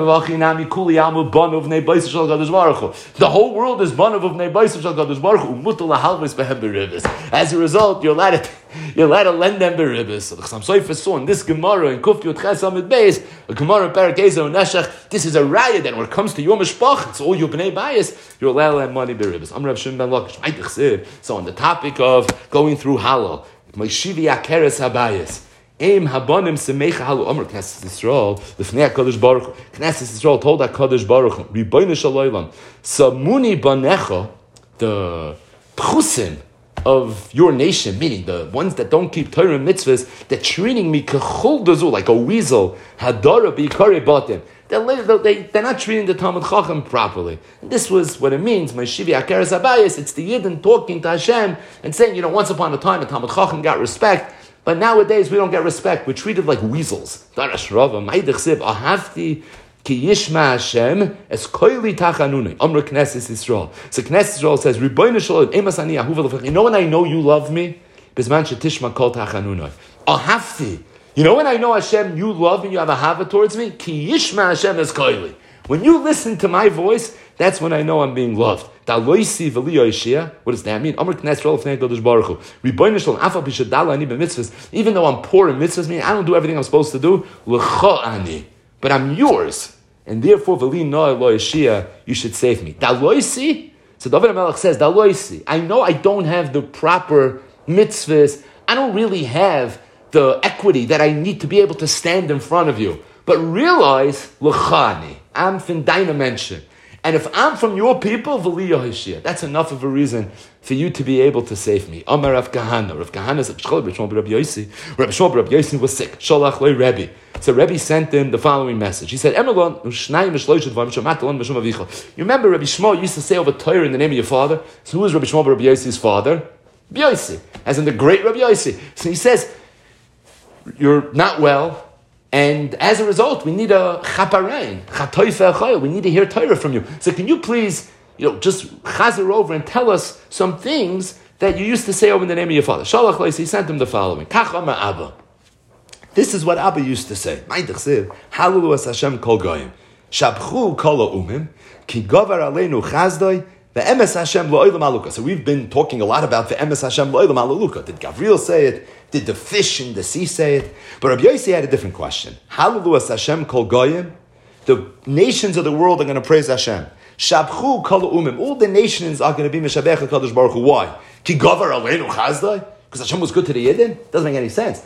A: whole world is banav of Bnei Beisav Shel Kadosh Baruch Hu, u'mutar lahalvos behem beribis. As a result, you're allowed to, you're allowed to lend them beribis. So the Chassam Sofer saw in this Gemara, in Kuf Yud Ches Amid Beis, a Gemara in Perek Ezeu Neshach, this is a raya that when it comes to your mishpach, it's all your Bnei Bayis, you're allowed to lend money beribis. Rav Shimon ben Lakish. So on the topic of going through halal, Moishivi Akeres Habayis, Aim Habonim Semecha Halu Omer Knesset Yisrael, Lifnei HaKadosh Baruch Hu, Knesset Yisrael told HaKadosh Baruch Hu, Ribono Shel Olam, Samuni Banecha, the Pchusim of your nation, meaning the ones that don't keep Torah and mitzvahs, they're treating me kechol dazu, like a weasel, hadara b'ikari batim. They're, they, they're not treating the Talmud Chacham properly. And this was what it means. Meishivi Akeres Abayis. It's the Yidden talking to Hashem and saying, you know, once upon a time, the Talmud Chacham got respect, but nowadays we don't get respect. We're treated like weasels. Darash Rava, Ma'idach Siv, Ahavti, Ki Yishma Hashem, Es Koili Tachanunei, Amr Knesset Yisrael. So Knesset Yisrael says, Ribono Shel Olam, Emas Ani Ahuva Lefech. You know when I know you love me? Bizman Shetishma Kol Tachanunei. Ahavti. You know when I know Hashem, you love me, you have a hava towards me? Ki Yishma Hashem Es Koili. When you listen to my voice, that's when I know I'm being loved. What does that mean? Even though I'm poor in mitzvahs, meaning I don't do everything I'm supposed to do, but I'm yours. And therefore, you should save me. So David HaMelech says, I know I don't have the proper mitzvahs. I don't really have the equity that I need to be able to stand in front of you. But realize, I'm from dimension. And if I'm from your people, that's enough of a reason for you to be able to save me. Amar Rav Kahana. Rav Kahana said, Rabbi Shmuel Rabbi Yossi was sick. Sholach le Rebbe. So Rebbe sent him the following message. He said, You remember Rabbi Shmuel used to say over Torah in the name of your father? So who is Rabbi Shmuel Rabbi Yossi's father? Rabbi Yossi, as in the great Rabbi Yossi. So he says, you're not well, and as a result, we need a chaparein, chatoife achayil. We need to hear Torah from you. So can you please, you know, just chazer over and tell us some things that you used to say over in the name of your father? Shalach leis, he sent him the following. Kach amar Abba. This is what Abba used to say. Ma'idach siv, halalu es Hashem kol goyim, shabchu kol ha'umim, ki gover aleinu chazdoi, ve'emes Hashem lo'olam aluka. So we've been talking a lot about ve'emes Hashem lo'olam aluka. Did Gabriel say it? Did the fish in the sea say it? But Rabbi Yossi had a different question. Halalu es Hashem kol goyim. The nations of the world are going to praise Hashem. Shabchu kol umim. All the nations are going to be Meshabech HaKadosh Baruch Hu. Why? Ki gover aleinu chazdai? Because Hashem was good to the Yidden? Doesn't make any sense.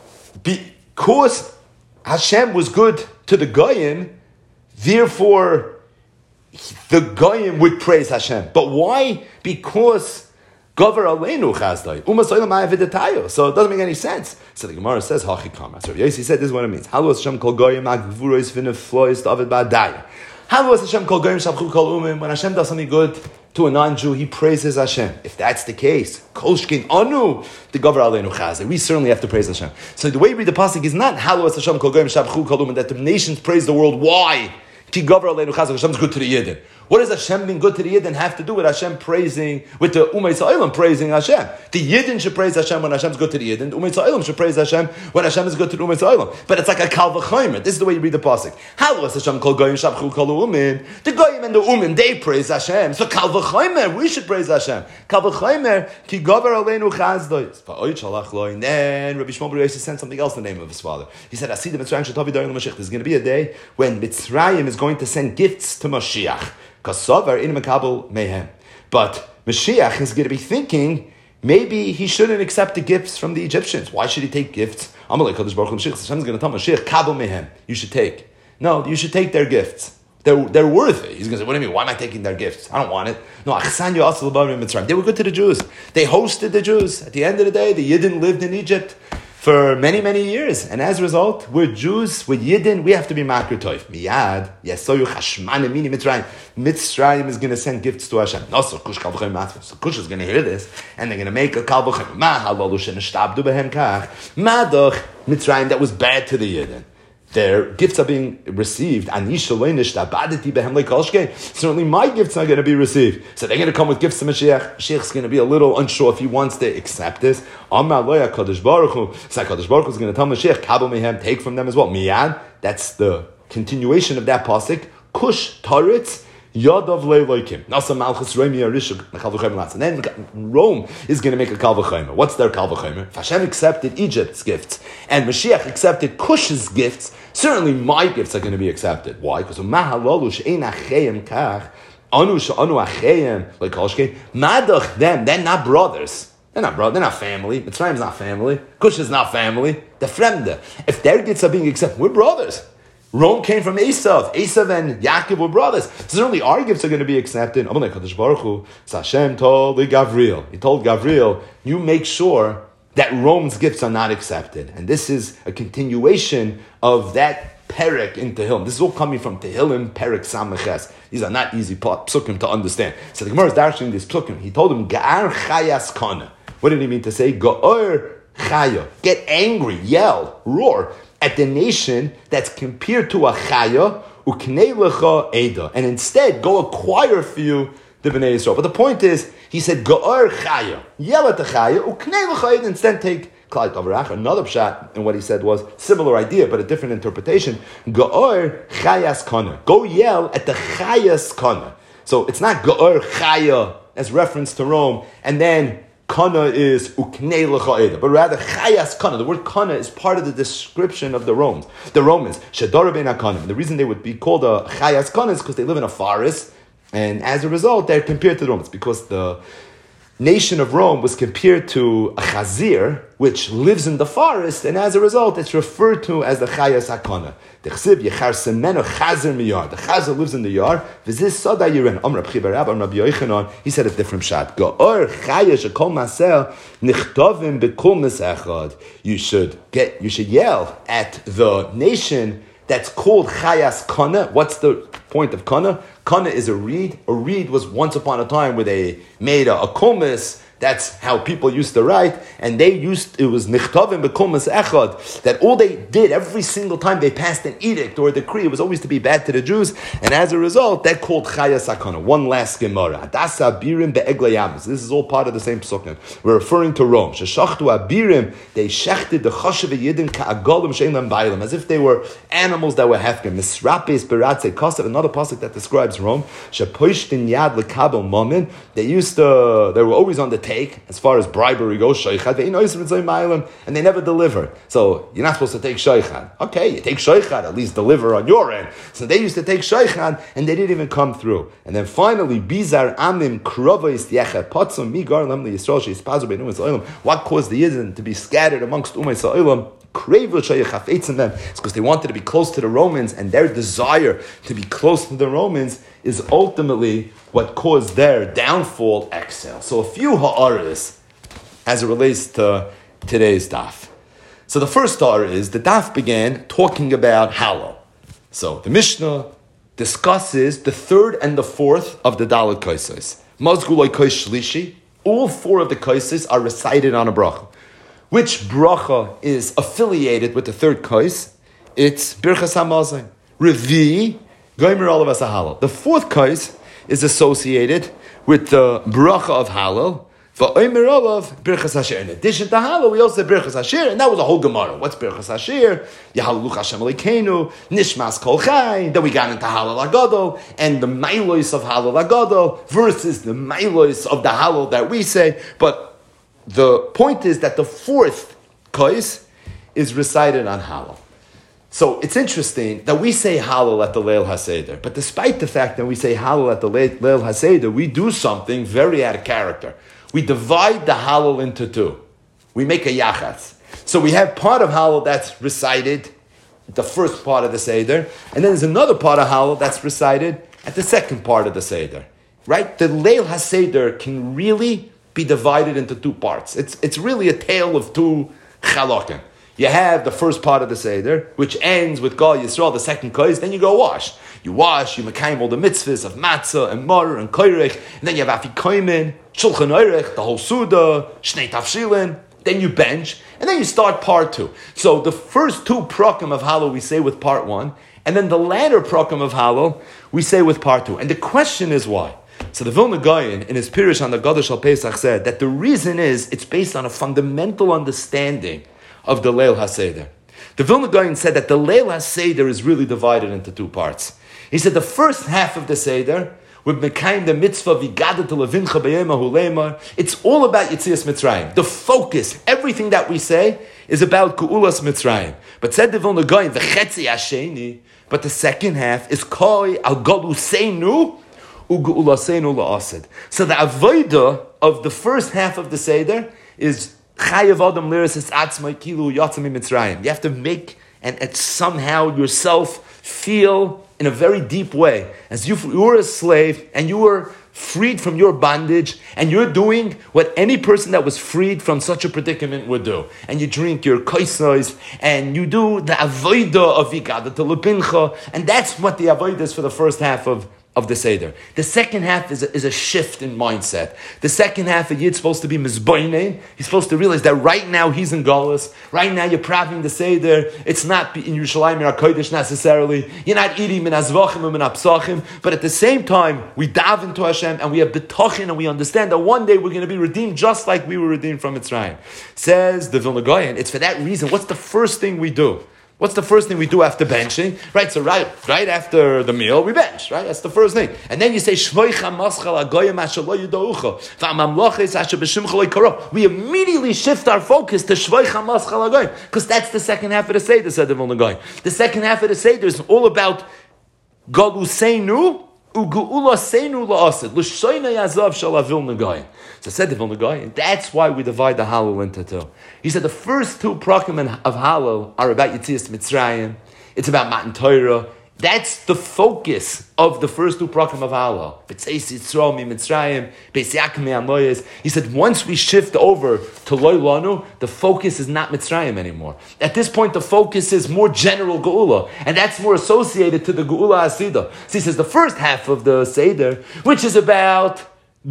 A: Because Hashem was good to the goyim, therefore the goyim would praise Hashem. But why? Because Gover aleinu chazdai. Umas oilam ha'avidatayo. So it doesn't make any sense. So the Gemara says, Hachi kama. So Yossi said, this is what it means. Halu Hashem kol goyim ha'gvurois v'neflois David ba'adaya. Halu Hashem kol goyim shabchu kol umim. When Hashem does something good to a non-Jew, he praises Hashem. If that's the case, kolshkin anu, the Gover aleinu chazdai. We certainly have to praise Hashem. So the way you read the pasuk is not Halu Hashem kol goyim shabchu kol umim, that the nations praise the world. Why? Ki Gover aleinu chazdai. Hashem's good to the Yidden. What does Hashem being good to the Yidden have to do with Hashem praising, with the Umay Sa'ilam praising Hashem? The Yidden should praise Hashem when Hashem's good to the Yidden. The Umay Sa'ilam should praise Hashem when Hashem is good to the Umay Sa'ilam. But it's like a Kal V'chomer. This is the way you read the pasuk. How was Hashem called Goyim Shabchu Kol Umin? The Goyim and the Umin, they praise Hashem. So Kal V'chomer, we should praise Hashem. Kal V'chomer, Ki Gover Aleinu Chazdois. Va'oy Shalach Lo. And then Rabbi Shmuel Bar Yossi sent something else in the name of his father. He said, Asidim Mitzrayim Shetavi Darim Mashiach. There's going to be a day when Mitzrayim is going to send gifts to Mashiach. But Mashiach is going to be thinking, maybe he shouldn't accept the gifts from the Egyptians. Why should he take gifts? Amalek Kadosh Baruch Hu Mashiach. Hashem's going to tell Mashiach, Kabel mehem. You should take. No, you should take their gifts. They're, they're worthy. He's going to say, what do you mean? Why am I taking their gifts? I don't want it. No, they were good to the Jews. They hosted the Jews. At the end of the day, the Yidden lived in Egypt for many, many years. And as a result, we're Jews, we're Yidden, we have to be Makar Toif. Miyad, Yasoyu Chashman Emini Mitzrayim. Mitzrayim is going to send gifts to Hashem. No, so Kush Kal V'choim Matfus. So Kush is going to hear this, and they're going to make a Kal V'choim. Ma halalu sheneshtabdu behem kach. Madoch Mitzrayim, that was bad to the Yidden. Their gifts are being received. Certainly my gifts are going to be received. So they're going to come with gifts to Mashiach. Mashiach's going to be a little unsure if he wants to accept this. Amar loya Kadosh Baruch Hu. So Kadosh Baruch Hu is going to tell Mashiach, Kabel mehem, take from them as well. Miyad, that's the continuation of that pasuk. Kush taritz. Yadav le'loikim. Nasa malchus Rome yarishuk kal v'chomer. And then Rome is going to make a kal v'chomer. What's their kal v'chomer? If Hashem accepted Egypt's gifts and Mashiach accepted Cush's gifts, certainly my gifts are going to be accepted. Why? Because mahalalu she'ein achayim kach anu she'anu achayim like kolshke madach them. They're not brothers. They're not brothers. They're not family. Mitzrayim's not family. Cush is not family. They're fremde. If their gifts are being accepted, we're brothers. Rome came from Esav. Esav and Yaakov were brothers. So certainly our gifts are going to be accepted. Amalek Kadosh Baruch Hu. So Hashem told Gabriel. He told Gabriel, you make sure that Rome's gifts are not accepted. And this is a continuation of that perek in Tehillim. This is all coming from Tehillim, perek sameches. These are not easy psukim to understand. So the Gemara is darshing this psukim. He told him, Ga'ar chayas kana. What did he mean to say? Ga'ar chaya. Get angry, yell, roar at the nation that's compared to a chaya, uknei lecha eda. And instead, go acquire for you the Bnei Yisrael. But the point is, he said, Ga'ar chaya. Yell at the chaya, uknei lecha eda. Instead, take Klal Kavarach. Another pshat in what he said was similar idea, but a different interpretation. Ga'or chayas kana. Go yell at the chayas kana. So it's not Ga'or chaya as reference to Rome, and then kana is uknei lecha eda, but rather chayas kana. The word kana is part of the description of the Romans. The Romans shadara ben hakana. The reason they would be called a chayas kana is because they live in a forest, and as a result, they're compared to the Romans because the nation of Rome was compared to a chazir, which lives in the forest, and as a result, it's referred to as the chayas hakana. The chsiv yechar semeno chazir miyar. The chazir lives in the yard. V'zis sada yiren. Amr Rabbi Chibarab, Amr Rabbi Yochanan. He said a different shot. Ga'or chayas shekol masel nichtovim bekol mesachad. You should get. You should yell at the nation that's called chayas kana. What's the point of kana? Kana is a reed. A reed was once upon a time where they made a, a kumis. That's how people used to write, and they used, it was nichtavim bekumas echad, that all they did every single time they passed an edict or a decree, it was always to be bad to the Jews, and as a result, they're called chayas hakana. One last Gemara. Adasa abirim be'eglayamis. This is all part of the same psukim. We're referring to Rome. Sheshachtu abirim, they shechted the chashav yidin ka'agolim she'elam ba'ilam, as if they were animals that were hefker. Misrapes beratze kasav, another pasuk that describes Rome. Shepoishtin yad lekabel momin. They used to, they were always on the take, as far as bribery goes, and they never deliver. So you're not supposed to take shaychad. Okay, you take shaychad, at least deliver on your end. So they used to take shaychad, and they didn't even come through. And then finally, bizar amim krovais yechet potzum migar lam liyisrael sheispazu bein umay sa'olam. What caused the Yidden to be scattered amongst umay sa'olam? It's because they wanted to be close to the Romans, and their desire to be close to the Romans is ultimately what caused their downfall, exile. So a few ha'aras as it relates to today's daf. So the first ha'ara is the daf began talking about Hallel. So the Mishnah discusses the third and the fourth of the Dalet Kaisos. Mazgulai Kais Shlishi. All four of the Kaisos are recited on a bracha. Which bracha is affiliated with the third kais? It's Birchas HaMazon. Revi, Gomer Olav Hallel. The fourth kais is associated with the bracha of Hallel. V'Omer Olav Birchas Hasher. In addition to Hallel, we also say Birchas Hasher, and that was a whole Gemara. What's Birchas Hasher? Yahaluch Hashem Elokeinu, Nishmas Kol Chai. Then we got into Hallel Agadol, and the Mailos of Hallel Agadol versus the Mailos of the Hallel that we say. But the point is that the fourth kais is recited on Hallel. So it's interesting that we say Hallel at the Leil HaSeder, but despite the fact that we say Hallel at the Leil HaSeder, we do something very out of character. We divide the Hallel into two. We make a yachatz. So we have part of Hallel that's recited, the first part of the Seder, and then there's another part of Hallel that's recited at the second part of the Seder. Right? The Leil HaSeder can really be divided into two parts. It's it's really a tale of two chalakim. You have the first part of the Seder, which ends with Gal Yisrael, the second kais, then you go wash. You wash, you mekayim all the mitzvahs of matzah and mar and koirich, and then you have afikoimin, shulchan oirich, the whole suda, shnei tafshilin, then you bench, and then you start part two. So the first two prakim of Hallel we say with part one, and then the latter prakim of Hallel we say with part two. And the question is why? So the Vilna Gaon, in his Pirush on the Gadol Shal Pesach, said that the reason is it's based on a fundamental understanding of the Leil HaSeder. The Vilna Gaon said that the Leil HaSeder is really divided into two parts. He said the first half of the Seder, with Mekayim the mitzvah, Vigada to Levincha B'yemahu Leimar, it's all about Yetzias Mitzrayim. The focus, everything that we say, is about Ku'ulas Mitzrayim. But said the Vilna Gaon, V'chetzi Hasheni, but the second half is Koi Al Galuseinu, so the avodah of the first half of the Seder is chayav adam liris es atzmai kilu yatzami mitzrayim. You have to make and, and somehow yourself feel in a very deep way as if you were a slave and you were freed from your bondage, and you're doing what any person that was freed from such a predicament would do. And you drink your kaisnos, and you do the avodah of Yigada to Lupincha, and that's what the avodah is for the first half of of the Seder. The second half is a, is a shift in mindset. The second half, a Yid's supposed to be mizboinei. He's supposed to realize that right now he's in Galus. Right now you're praving the Seder. It's not in Yerushalayim or Kodesh necessarily. You're not eating min azvachim and min apsachim. But at the same time, we dive into Hashem and we have betachin and we understand that one day we're going to be redeemed just like we were redeemed from Mitzrayim. Says the Vilna Gaon, it's for that reason. What's the first thing we do? What's the first thing we do after benching? Right, so right, right after the meal, we bench, right? That's the first thing. And then you say, Shvoicha maschal agoyim asher lo yidaucha, v'amamloches asher b'shimcha lo yikaro. We immediately shift our focus to Shvoicha maschal agoyim, because that's the second half of the Seder, said the Vilna Gaon. The second half of the Seder is all about Galuseinu, Ugu'ulaseinu la'asid, l'shoyna yazav shal Vilna Gaon. So said the Vilna Gaon, that's why we divide the Hallel into two. He said the first two prakim of Hallel are about Yetzias Mitzrayim. It's about Matan Torah. That's the focus of the first two prakim of Hallel. B'tzeis Yisrael mi Mitzrayim, Beis Yaakov mi Amoyes. He said once we shift over to Loi Lanu, the focus is not Mitzrayim anymore. At this point, the focus is more general Geula, and that's more associated to the Geula Hasidah. So he says the first half of the Seder, which is about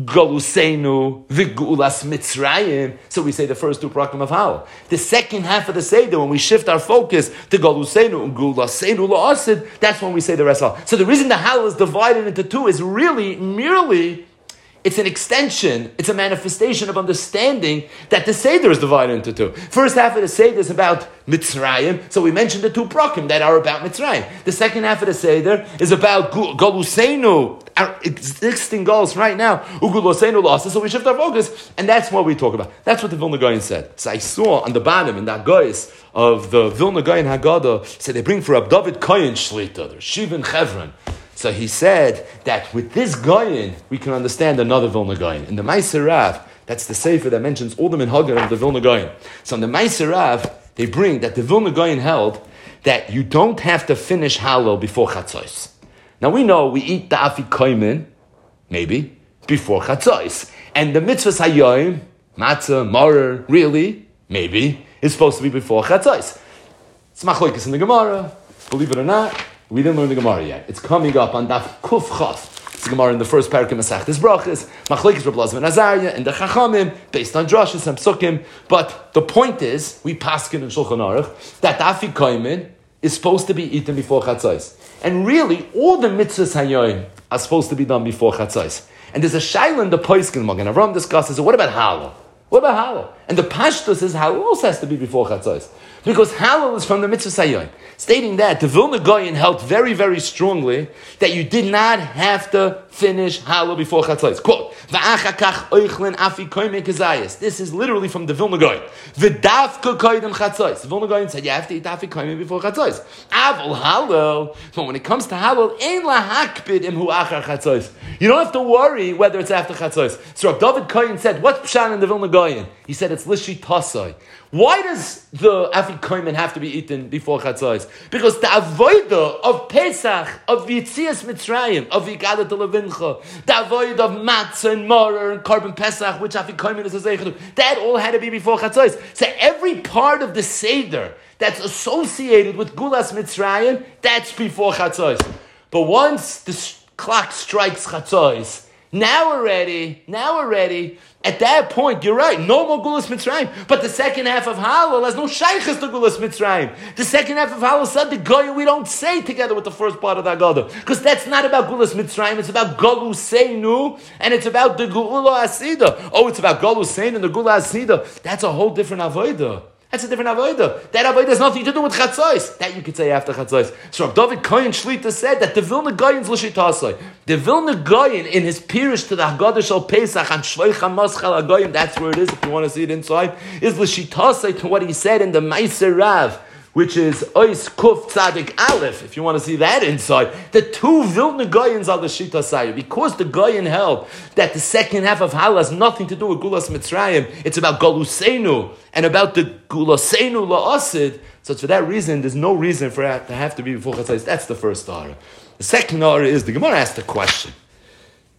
A: Galuseinu, V'Gulas Mitzrayim. So we say the first two prakim of Hallel. The second half of the Seder, when we shift our focus to Galuseinu and Gulaseinu La'asid, that's when we say the rest of Hallel. So the reason the Hallel is divided into two is really merely, it's an extension, it's a manifestation of understanding that the Seder is divided into two. First half of the Seder is about Mitzrayim, so we mentioned the two prakim that are about Mitzrayim. The second half of the Seder is about Galuseinu, our existing goals right now, Uguloseinu losses, so we shift our focus, and that's what we talk about. That's what the Vilna Gaon said. So I saw on the bottom, in the Goyis of the Vilna Gaon Haggadah, said they bring for Rab David Kohen Shlita, the Shivin Chevron. So he said that with this Gaon, we can understand another Vilna Gaon. In the Meiser Rav, that's the Sefer that mentions all the minhagim of the Vilna Gaon. So in the Meiser Rav, they bring that the Vilna Gaon held that you don't have to finish Hallel before Chatzos. Now we know we eat the afikoimen, maybe, before Chatzos. And the mitzvahs hayoim, matzah, marer, really, maybe, is supposed to be before Chatzos. It's machlokes in the Gemara. Believe it or not, we didn't learn the Gemara yet. It's coming up on Daf Kuf Chaf. It's the Gemara in the first parak of Masechtas Brachos. Machlokes Reb Elazar ben Azariah and the Chachamim, based on drashos and psukim. But the point is, we paskin in Shulchan Aruch, that the afikoimen is supposed to be eaten before Chatzos. And really, all the mitzvahs hayoim are supposed to be done before Chatzos. And there's a shaila in the Poiskin Magen. Avram discusses, what about Hallel? What about Hallel? And the Pashtus is Hallel also has to be before Chatzos. Because Hallel is from the mitzvahs hayoim. Stating that, the Vilna Gaon held very, very strongly that you did not have to finish Hallel before Chatzos. Quote, V'achakach oichlin afi koyme kezayis. This is literally from the Vilna Gaon. V'davka koydem Chatzos. The Vilna Gaon said you have to eat afi koyme before Chatzos. Avol Hallel, but when it comes to Hallel, ein lahakbid imhu achar Chatzos. You don't have to worry whether it's after Chatzos. So Rav David Kohen said, what's pshan in the Vilna Gaon? He said it's lishi tasai. Why does the afikomen have to be eaten before Chatzos? Because the avodah of Pesach, of Yetzias Mitzrayim, of Yigada to Levincha, the avodah of Matzah and Maror and Korban Pesach, which afikomen is a zeichadu, that all had to be before Chatzos. So every part of the Seder that's associated with Gulas Mitzrayim, that's before Chatzos. But once the clock strikes Chatzos, now already, now already, at that point, you're right, no more Gulas Mitzrayim. But the second half of Hallel has no shaykhs to Gulas Mitzrayim. The second half of Hallel said the Goya we don't say together with the first part of the Haggadah. Because that's not about Gulas Mitzrayim, it's about Galuseinu, and it's about the Geula Hasidah. Oh, it's about Galuseinu and the Geula Hasidah. That's a whole different avodah. That's a different avodah. That avodah has nothing to do with Chatzos. That you could say after Chatzos. So Rav David Kohen Shlita said that the Vilna Gaon's l'shitasai. The Vilna Gaon in his Pirush to the Haggadah Shel Pesach and Shloich HaMaschal HaGoyim, that's where it is if you want to see it inside, is l'shitasai to what he said in the Meiser Rav, which is Ois Kuf Tzadik Aleph, if you want to see that inside. The two Vilna Goyans are the Shita Sayu. Because the Goyan held that the second half of Hallel has nothing to do with Gulas Mitzrayim, it's about Galuseinu, and about the Gulaseinu La'asid, so for that reason, there's no reason for it to have to be before Chatzos. That's the first Torah. The second Torah is, the Gemara asked a question.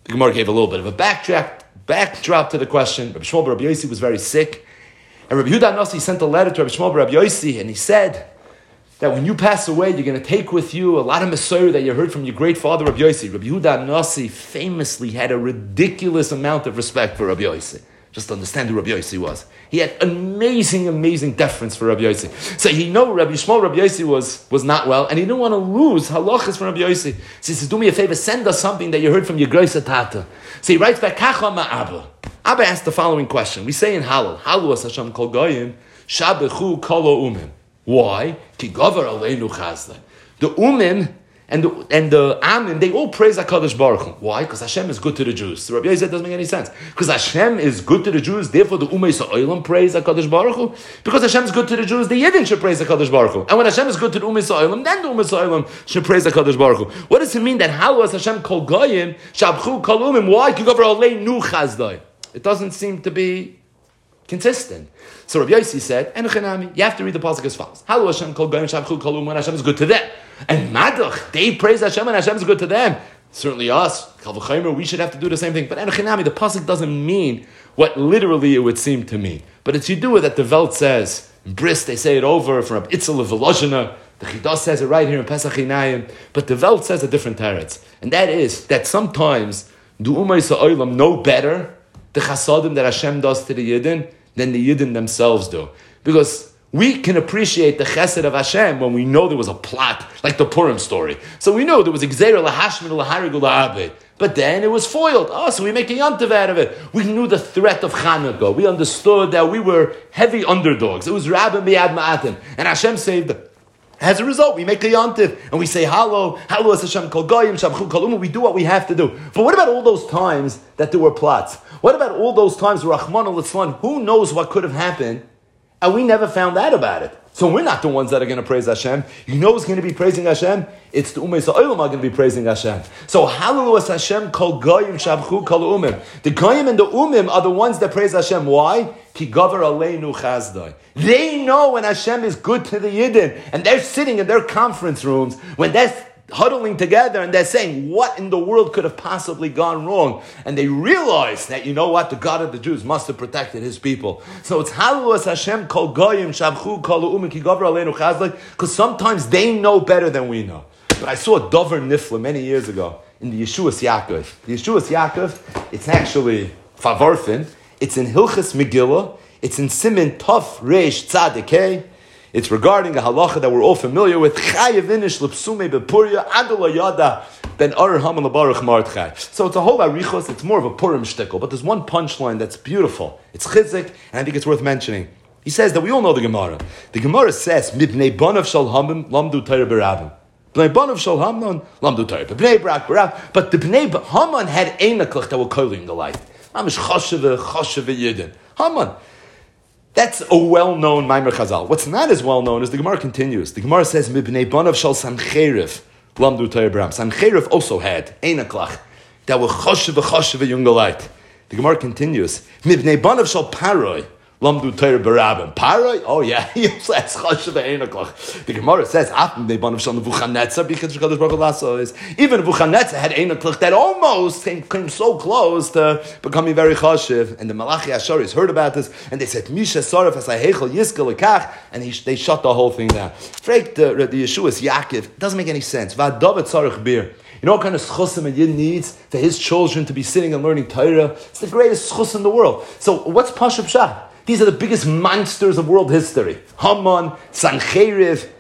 A: The Gemara gave a little bit of a backtrack, backdrop to the question. Rabbi Shmuel bar Rabbi Yossi was very sick. And Rabbi Yehuda Nasi sent a letter to Rabbi Shmuel bar Rabbi Yossi, and he said that when you pass away, you're going to take with you a lot of Messiah that you heard from your great father, Rabbi Yossi. Rabbi Yehuda Nasi famously had a ridiculous amount of respect for Rabbi Yossi. Just to understand who Rabbi Yossi was. He had amazing, amazing deference for Rabbi Yossi. So he knew Rabbi Shmuel Rabbi Yossi was, was not well, and he didn't want to lose halachas from Rabbi Yossi. So he says, do me a favor, send us something that you heard from your Greisa Tata. So he writes back, Kacha ma Abba. Abba asked the following question. We say in Halal, Halu as Hashem kol goyim, shabechu kolo umim. Why? Ki gover aleinu chazda. The umim and the, and the Amin, they all praise HaKadosh Baruch Hu. Why? Because Hashem is good to the Jews. So Rabbi Yossi said, doesn't make any sense. Because Hashem is good to the Jews, therefore the Umay Sa'olam praise HaKadosh Baruch Hu. Because Hashem is good to the Jews, the Yidden should praise HaKadosh Baruch Hu. And when Hashem is good to the Umay Sa'olam, then the Umay Sa'olam should praise HaKadosh Baruch Hu. What does it mean that how was Hashem kol goyim, shabchu kol umim? Why? Ki gover alei nu chazdai. It doesn't seem to be consistent. So Rabbi Yossi said, Enochanami, you have to read the pasuk as follows. Halu Hashem kol goyim shabchu kol umim, when Hashem is good to them. And Madach, they praise Hashem and Hashem is good to them. Certainly us, Kal v'chomer, we should have to do the same thing. But Enochanami, the pasuk doesn't mean what literally it would seem to mean. But it's Yidua that the Welt says, in Bris they say it over, from Reb Itzel of Volozhina, the Chidas says it right here in Pesach Hinayim, but the Welt says a different teretz. And that is, that sometimes, the Umay Sa'olam know better the chasadim that Hashem does to the Yidden than the Yidden themselves do. Because we can appreciate the chesed of Hashem when we know there was a plot, like the Purim story. So we know there was Gzeira lahashmid laharigu la'abed. But then it was foiled. Oh, so we make a yantiv out of it. We knew the threat of Chanukah. We understood that we were heavy underdogs. It was Rabbi Miyad Ma'atim. And Hashem saved them. As a result, we make a yantiv. And we say, Hallo, Hallo as Hashem kol goyim, shabchu kol umim. We do what we have to do. But what about all those times that there were plots? What about all those times, Rahman al-Litzlan, who knows what could have happened? And we never found out about it. So we're not the ones that are going to praise Hashem. You know who's going to be praising Hashem? It's the Umay Sa'olam are going to be praising Hashem. So Hallelu as Hashem kol goyim shabchu kol umim. The goyim and the umim are the ones that praise Hashem. Why? Ki gover aleinu chazdai. They know when Hashem is good to the Yidden. And they're sitting in their conference rooms when they're huddling together and they're saying, what in the world could have possibly gone wrong? And they realize that, you know what, the God of the Jews must have protected his people. So it's Halu as Hashem kol goyim shabchu kol umim ki gover aleinu chazdai, because sometimes they know better than we know. But I saw a Dover Nifla many years ago in the Yeshuas Yaakov. The Yeshuas Yaakov, it's actually Favorfin. It's in Hilchas Megillah. It's in Siman Tov Reish Tzadikei. It's regarding a halacha that we're all familiar with. Chayevinish lepsume bepuria adula yada ben arer haman lebaruch martchai. So it's a whole arichos. It's more of a Purim shtickle, but there's one punchline that's beautiful. It's chizik, and I think it's worth mentioning. He says that we all know the Gemara. The Gemara says, "Mibnei banav shel hamim lamdu Torah berabim." Bnei banav shel Haman lamdu Torah bnei brak berab. But the bnei Haman had einaklach that were koiling the light. Mamish chashuv chashuv yidin Haman. That's a well-known Maimer Chazal. What's not as well-known is the Gemara continues. The Gemara says, Mibnei banav shel Sancheriv lamdu Torah berabim. Sancheriv also had einaklach that were chashuv chashuv yungal light. The Gemara continues, Mibnei banav shel Paroi lamdu Torah berabim. Paroi? Oh yeah, he also has chashuv einaklach. The Gemara says, Mibnei banav shel Nebuchadnezzar, because Shekadosh Baruch Hu lasso is even Nebuchadnezzar had einaklach that almost came, came so close to becoming very chashuv. And the Malachi Asharis heard about this, and they said, Misha Sarif as I heichel yiskel lekach, and he, they shut the whole thing down. Freak the, the Yeshuas Yaakov, it doesn't make any sense. Va David Tzarich Bir. You know what kind of schusim a yid needs for his children to be sitting and learning Torah? It's the greatest schus in the world. So what's Pashup Shah? These are the biggest monsters of world history. Haman, Sancheriv,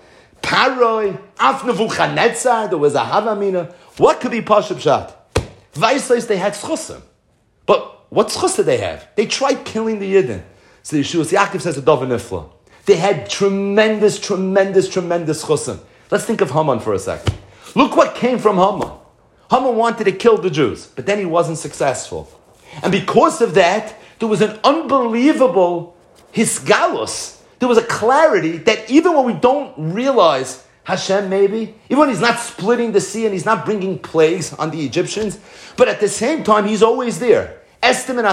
A: Paroi, Af Nebuchadnezzar, there was a Havamina. What could be Pashup Shah? Vaisais, they had schusim. But what schus did they have? They tried killing the Yidden. So the Yeshuas Yaakov says a Dover Nifla. They had tremendous, tremendous, tremendous schusim. Let's think of Haman for a second. Look what came from Haman. Haman wanted to kill the Jews, but then he wasn't successful. And because of that, there was an unbelievable hisgalus. There was a clarity that even when we don't realize Hashem maybe, even when he's not splitting the sea and he's not bringing plagues on the Egyptians, but at the same time, he's always there. The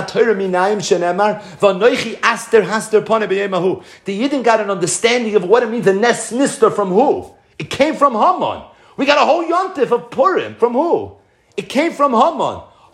A: Yidden got an understanding of what it means, the Nes Nister from who? It came from Haman. We got a whole yontif of Purim. From who? It came from Haman.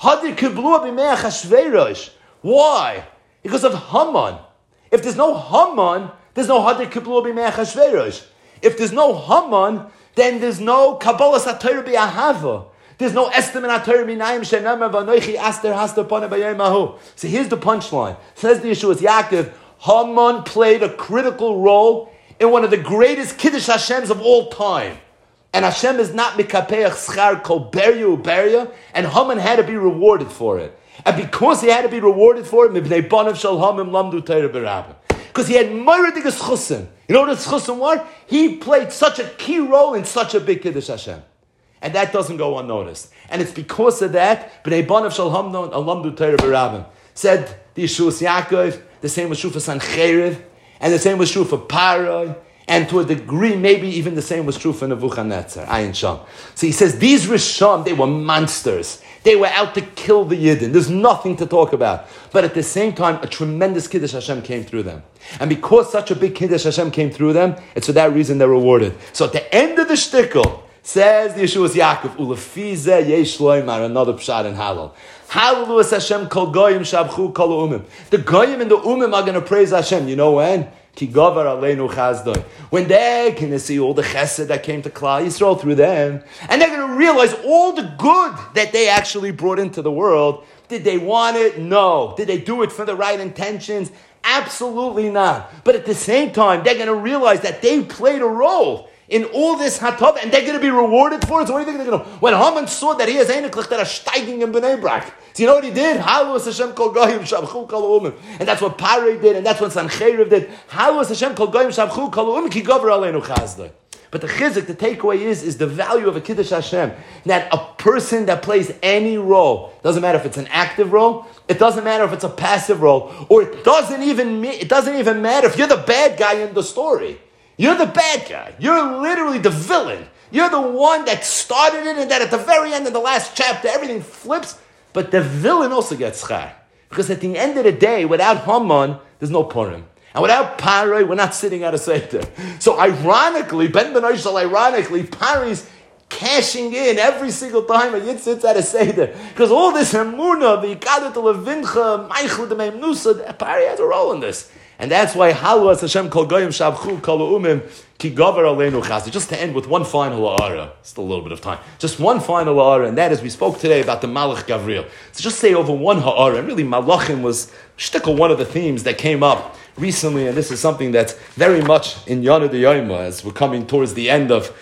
A: Hadir kiblua b'mei Achashverosh. Why? Because of Haman. If there's no Haman, there's no Hadir kiblua b'mei Achashverosh. If there's no Haman, then there's no Kabbalah Satayr b'Ahava. There's no Estim and Atayr b'Nayim Shenamar v'Anoichi Aster Haster Pana b'Yayim Ahu. So here's the punchline. Says the Yeshua's Yaakov, Haman played a critical role in one of the greatest Kiddush Hashems of all time. And Hashem is not mikapeach schar kol berya uberya, and Haman had to be rewarded for it. And because he had to be rewarded for it, mibnei banav shel Haman lamdu Torah b'Rabbim. Because he had moiridig schusim. You know what the schusim were? He played such a key role in such a big Kiddush Hashem. And that doesn't go unnoticed. And it's because of that, b'nei banav shel Haman lamdu Torah b'Rabbim. Said the Yeshua's Yaakov, the same was true for Sancheriv, and the same was true for Paroi, and to a degree, maybe even the same was true for Nebuchadnezzar, Ayin Sham. So he says, these Rishon, they were monsters. They were out to kill the Yidden. There's nothing to talk about. But at the same time, a tremendous Kiddush Hashem came through them. And because such a big Kiddush Hashem came through them, it's for that reason they're rewarded. So at the end of the shtickle, says the Yeshua's Yaakov, Ulefize yesh loymar, another pshat in Halal. Hallelujah Hashem kol goyim shabchu kol umim. The goyim and the umim are going to praise Hashem. You know when? Ki gavar aleinu chazdoi. When they're going to see all the chesed that came to Klal Yisrael through them, and they're going to realize all the good that they actually brought into the world. Did they want it? No. Did they do it for the right intentions? Absolutely not. But at the same time, they're going to realize that they played a role in all this hatov, and they're going to be rewarded for it. So what do you think they're going to do? When Haman saw that he has Eineklich that are steiging in Bnei Brak, so you know what he did? Halus Hashem kol goyim shabchu kol umim, and that's what Paroi did, and that's what Sancheriv did. Halus Hashem kol goyim shabchu kol umim ki gover aleinu chazdoi. But the chizik, the takeaway is, is the value of a Kiddush Hashem. That a person that plays any role, doesn't matter if it's an active role, it doesn't matter if it's a passive role, or it doesn't even it doesn't even matter if you're the bad guy in the story. You're the bad guy. You're literally the villain. You're the one that started it, and that at the very end of the last chapter, everything flips. But the villain also gets schar. Because at the end of the day, without Haman, there's no Purim. And without Paroi, we're not sitting at a Seder. So ironically, Ben Ben Oishal, ironically, Pari's cashing in every single time a Yid sits at a Seder. Because all this Emunah, the Yikadet Levincha, Meichel de Meimnusa, Pari has a role in this. And that's why Haluas Hashem kol goyim shabchu kol umim ki gover aleinu chazir. Just to end with one final ha'ara. Still a little bit of time. Just one final ha'ara, and that is we spoke today about the Malach Gavriel. So just say over one ha'ara, and really Malachim was shtickle one of the themes that came up recently, and this is something that's very much in Yana de Yoima as we're coming towards the end of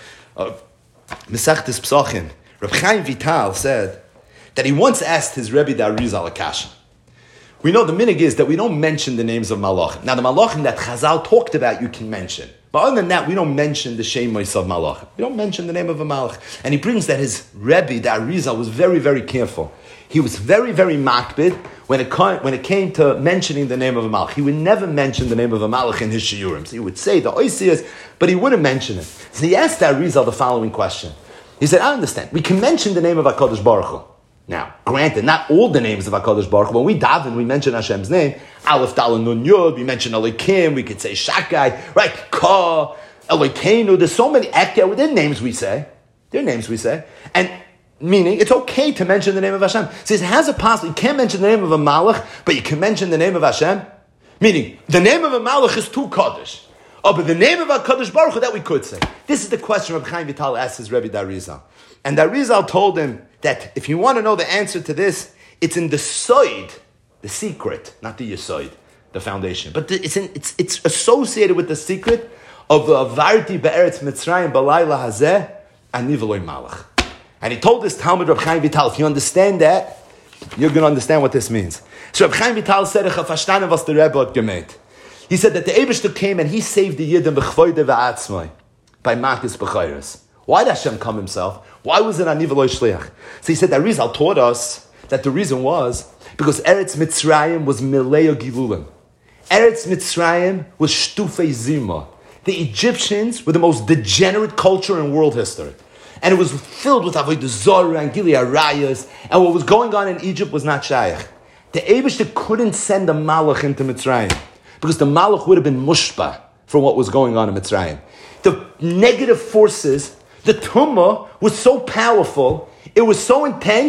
A: Mesachtes Psachim. Reb Chaim Vital said that he once asked his Rebbe the Arizal a kasha. We know the minig is that we don't mention the names of Malachim. Now the Malachim that Chazal talked about, you can mention. But other than that, we don't mention the Shemois of Malachim. We don't mention the name of a Malach. And he brings that his Rebbe, the Arizal, was very, very careful. He was very, very makbid when it, when it came to mentioning the name of a Malach. He would never mention the name of a Malach in his shiurim. So he would say the Oisias, but he wouldn't mention it. So he asked the Arizal the following question. He said, I understand. We can mention the name of HaKadosh Baruch Hu. Now, granted, not all the names of HaKadosh Baruch Hu. When we daven, we mention Hashem's name. Aleph, Daled, Nun, Yud. We mention Elokim. We could say Shakai. Right? Ka, Elokeinu. There's so many Ekeh. They're names we say. They're names we say. And meaning, it's okay to mention the name of Hashem. So it has a possible. You can't mention the name of a Malach, but you can mention the name of Hashem. Meaning, the name of a Malach is too Kaddish. Oh, but the name of HaKadosh Baruch Hu, that we could say. This is the question Reb Chaim Vital asked his Rebbe Darizal. And Darizal told him that if you want to know the answer to this, it's in the Soid, the secret, not the Yesoid, the foundation. But the, it's, in, it's it's associated with the secret of the Avarti Be'eretz Mitzrayim Balayla Hazeh Aniveloy Malach. And he told this Talmud Reb Chaim Vital, if you understand that, you're going to understand what this means. So Reb Chaim Vital said, Ich verstanden, was the Rebbe hat gemeint. He said that the Eibishter came and he saved the Yidden b'chvoide v'atzmai by Makis b'chayres. Why did Hashem come himself? Why was it Aniveloy Shliach? So he said that Rizal taught us that the reason was because Eretz Mitzrayim was Mileo Gilulim. Eretz Mitzrayim was Shtufei Zima. The Egyptians were the most degenerate culture in world history. And it was filled with Avodah Zorah and Gili Arayas. And what was going on in Egypt was not Shaykh. The Eibishter couldn't send a Malach into Mitzrayim because the Malach would have been mushba from what was going on in Mitzrayim. The negative forces, the Tumah was so powerful, it was so intense,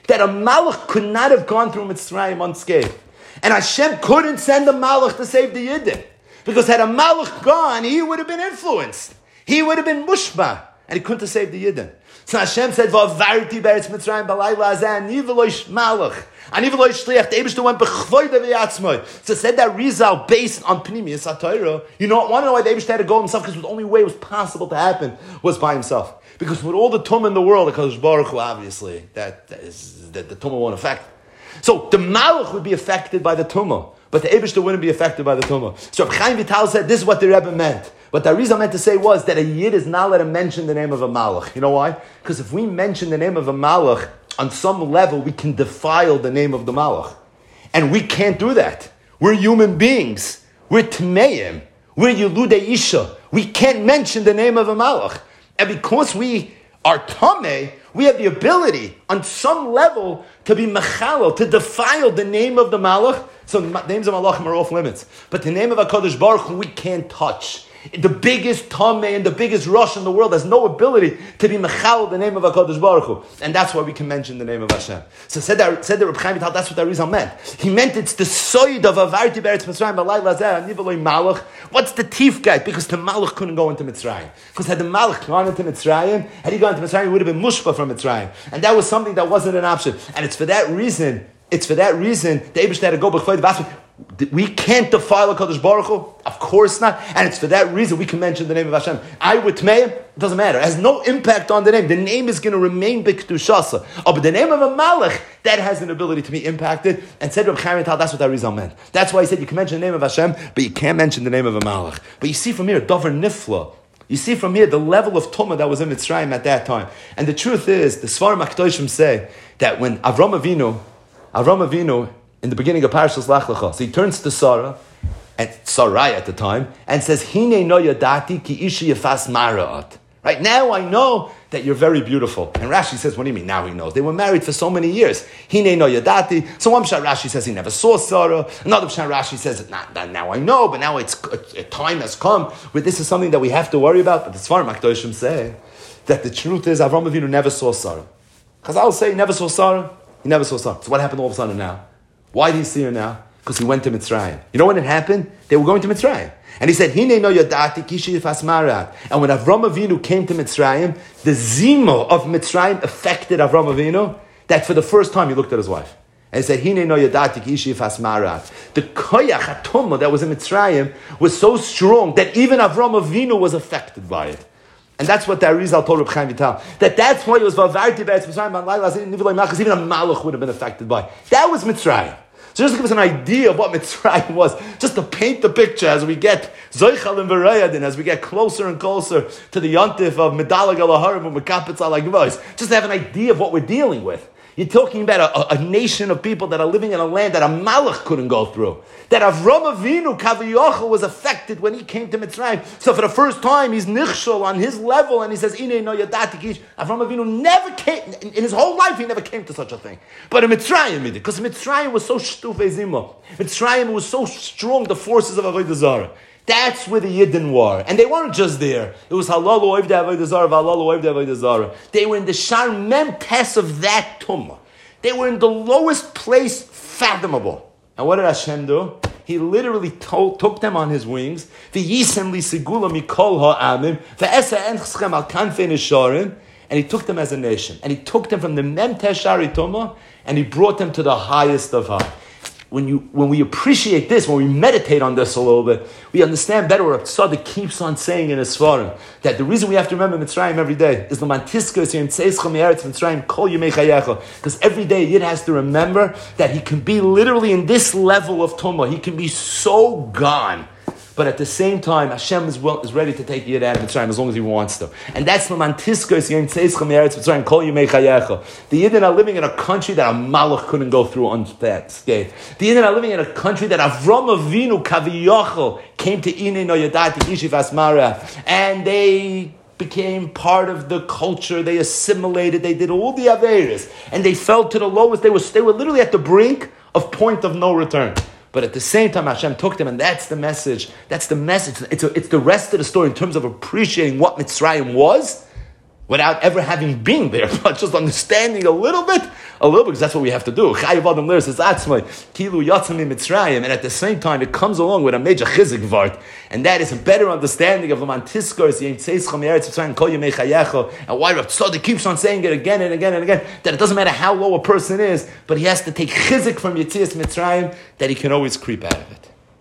A: that a Malach could not have gone through Mitzrayim unscathed. And Hashem couldn't send a Malach to save the Yidden. Because had a Malach gone, he would have been influenced. He would have been mushba. And he couldn't have saved the Yidden. So Hashem said, V'avarti be'eretz Mitzrayim b'layla hazeh, ani v'lo ish Malach. Ani v'lo ish shliach. The Eibishter went b'chvoide v'yatzmoi. So said that Rizal based on Pnimius HaTorah. You know, want to know why the Eibishter had to go himself? Because the only way it was possible to happen was by himself. Because with all the tumah in the world, the Kadosh Baruch Hu, obviously, that, that, is, that the tumah won't affect. So the Malach would be affected by the tumah, but the Eibishter wouldn't be affected by the tumah. So Reb Chaim Vital said this is what the Rebbe meant. What the reason I meant to say was that a Yid is not allowed to mention the name of a Malach. You know why? Because if we mention the name of a Malach, on some level we can defile the name of the Malach. And we can't do that. We're human beings. We're Tmeim. We're Yeludei Isha. We can't mention the name of a Malach. And because we are Tameh, we have the ability, on some level, to be mechalel, to defile the name of the Malach. So the names of Malachim are off limits. But the name of HaKadosh Baruch Hu, we can't touch. The biggest Tameh and the biggest Rosh in the world has no ability to be mechalel the name of HaKadosh Baruch Hu. And that's why we can mention the name of Hashem. So said that, said that Reb Chaim Vital, that's what that reason meant. He meant it's the soid of Avarti be'eretz Mitzrayim b'layla hazeh, ani v'lo Malach. What's the teeth guide? Because the Malach couldn't go into Mitzrayim. Because had the Malach gone into Mitzrayim, had he gone into Mitzrayim, he would have been mushpa from Mitzrayim. And that was something that wasn't an option. And it's for that reason, it's for that reason, the Eibishter had to go b'chvoid v'asmi. We can't defile HaKadosh Baruch Hu, of course not, and it's for that reason we can mention the name of Hashem. I with Tmeim, it doesn't matter. It has no impact on the name. The name is going to remain B'Kedushasa. Oh, but the name of a Malach, that has an ability to be impacted, and said Reb Chaim Vital, that's what that reason meant. That's why he said you can mention the name of Hashem, but you can't mention the name of a Malach. But you see from here, Dover Nifla, you see from here the level of Tumah that was in Mitzrayim at that time. And the truth is, the Svarim HaKadoshim say that when Avram Avinu, Avram Avinu, in the beginning of Parashas Lech Lecha, so he turns to Sarah, and Sarai at the time, and says, Hine no yadati ki ishi yefas mara'at. Right now I know that you're very beautiful. And Rashi says, what do you mean now he knows? They were married for so many years. Hine no yadati. So one Pshat Rashi says he never saw Sarah. Another Pshat Rashi says, not, not, now I know, but now it's a time has come where this is something that we have to worry about. But the Svarim HaKadoshim say that the truth is Avram Avinu never saw Sarah. Because I'll say he never saw Sarah. He never saw Sarah. So what happened all of a sudden now? Why did he see her now? Because he went to Mitzrayim. You know when it happened? They were going to Mitzrayim. And he said, Hine no yadati kishi yifas marat. And when Avram Avinu came to Mitzrayim, the zimo of Mitzrayim affected Avram Avinu, that for the first time he looked at his wife. And he said, Hine no yadati kishi yifas marat. The koyach hatumah that was in Mitzrayim was so strong that even Avram Avinu was affected by it. And that's what the Arizal told Reb Chaim Vital. That that's why it was Vavarti be'eretz Mitzrayim b'layla hazeh, because even a Malach would have been affected by it. That was Mitzrayim. So just to give us an idea of what Mitzrayim was, just to paint the picture as we get Zoichal and V'rayadin, as we get closer and closer to the Yontif of Medalag al-Harim and Mekapetz al-Agvois, just to have an idea of what we're dealing with. You're talking about a, a, a nation of people that are living in a land that a Malach couldn't go through. That Avram Avinu, Kaviyachal, was affected when he came to Mitzrayim. So for the first time, he's nichshol on his level, and he says, Ine no yadati kish. Avram Avinu never came, in, in his whole life, he never came to such a thing. But in Mitzrayim he did, because Mitzrayim was so shtufei zimah. Mitzrayim was so strong, the forces of Avodah Zarah. That's where the Yidden were. And they weren't just there. It was halal oivdei avodah zarah, halal oivdei avodah zarah. They were in the shar mem tes of that tumah. They were in the lowest place fathomable. And what did Hashem do? He literally told, took them on his wings. V'yisem li segula mikol ha'amim. V'esa enchschem al kanfei nisharim. And he took them as a nation. And he took them from the mem tes shari tumah, and he brought them to the highest of high. When you when we appreciate this, when we meditate on this a little bit, we understand better what Tzaddik keeps on saying in his Svarim, that the reason we have to remember Mitzrayim every day is the mantiskos yom tzeischa me'eretz Mitzrayim kol yemei chayecha, because every day Yid has to remember that he can be literally in this level of tumah. He can be so gone. But at the same time, Hashem is, well, is ready to take Yid out of Mitzrayim as long as He wants to. And that's the mantiskos yom tzeischa me'eretz Mitzrayim kol yemei chayecha. The Yidden are living in a country that a Malach couldn't go through unscathed. The Yidden are living in a country that Avram Avinu Kaviyachal came to Ine no yadati kishi yifas mara, and they became part of the culture. They assimilated. They did all the averis, and they fell to the lowest. They were they were literally at the brink of point of no return. But at the same time, Hashem took them, and that's the message. That's the message. It's, a, it's the rest of the story in terms of appreciating what Mitzrayim was. without ever having been there, but just understanding a little bit, a little bit, because that's what we have to do. And at the same time, it comes along with a major chizik vart, and that is a better understanding of the mantiskos, and why Rav Tzadok keeps on saying it again and again and again, that it doesn't matter how low a person is, but he has to take chizik from Yetzias Mitzrayim, that he can always creep out of it.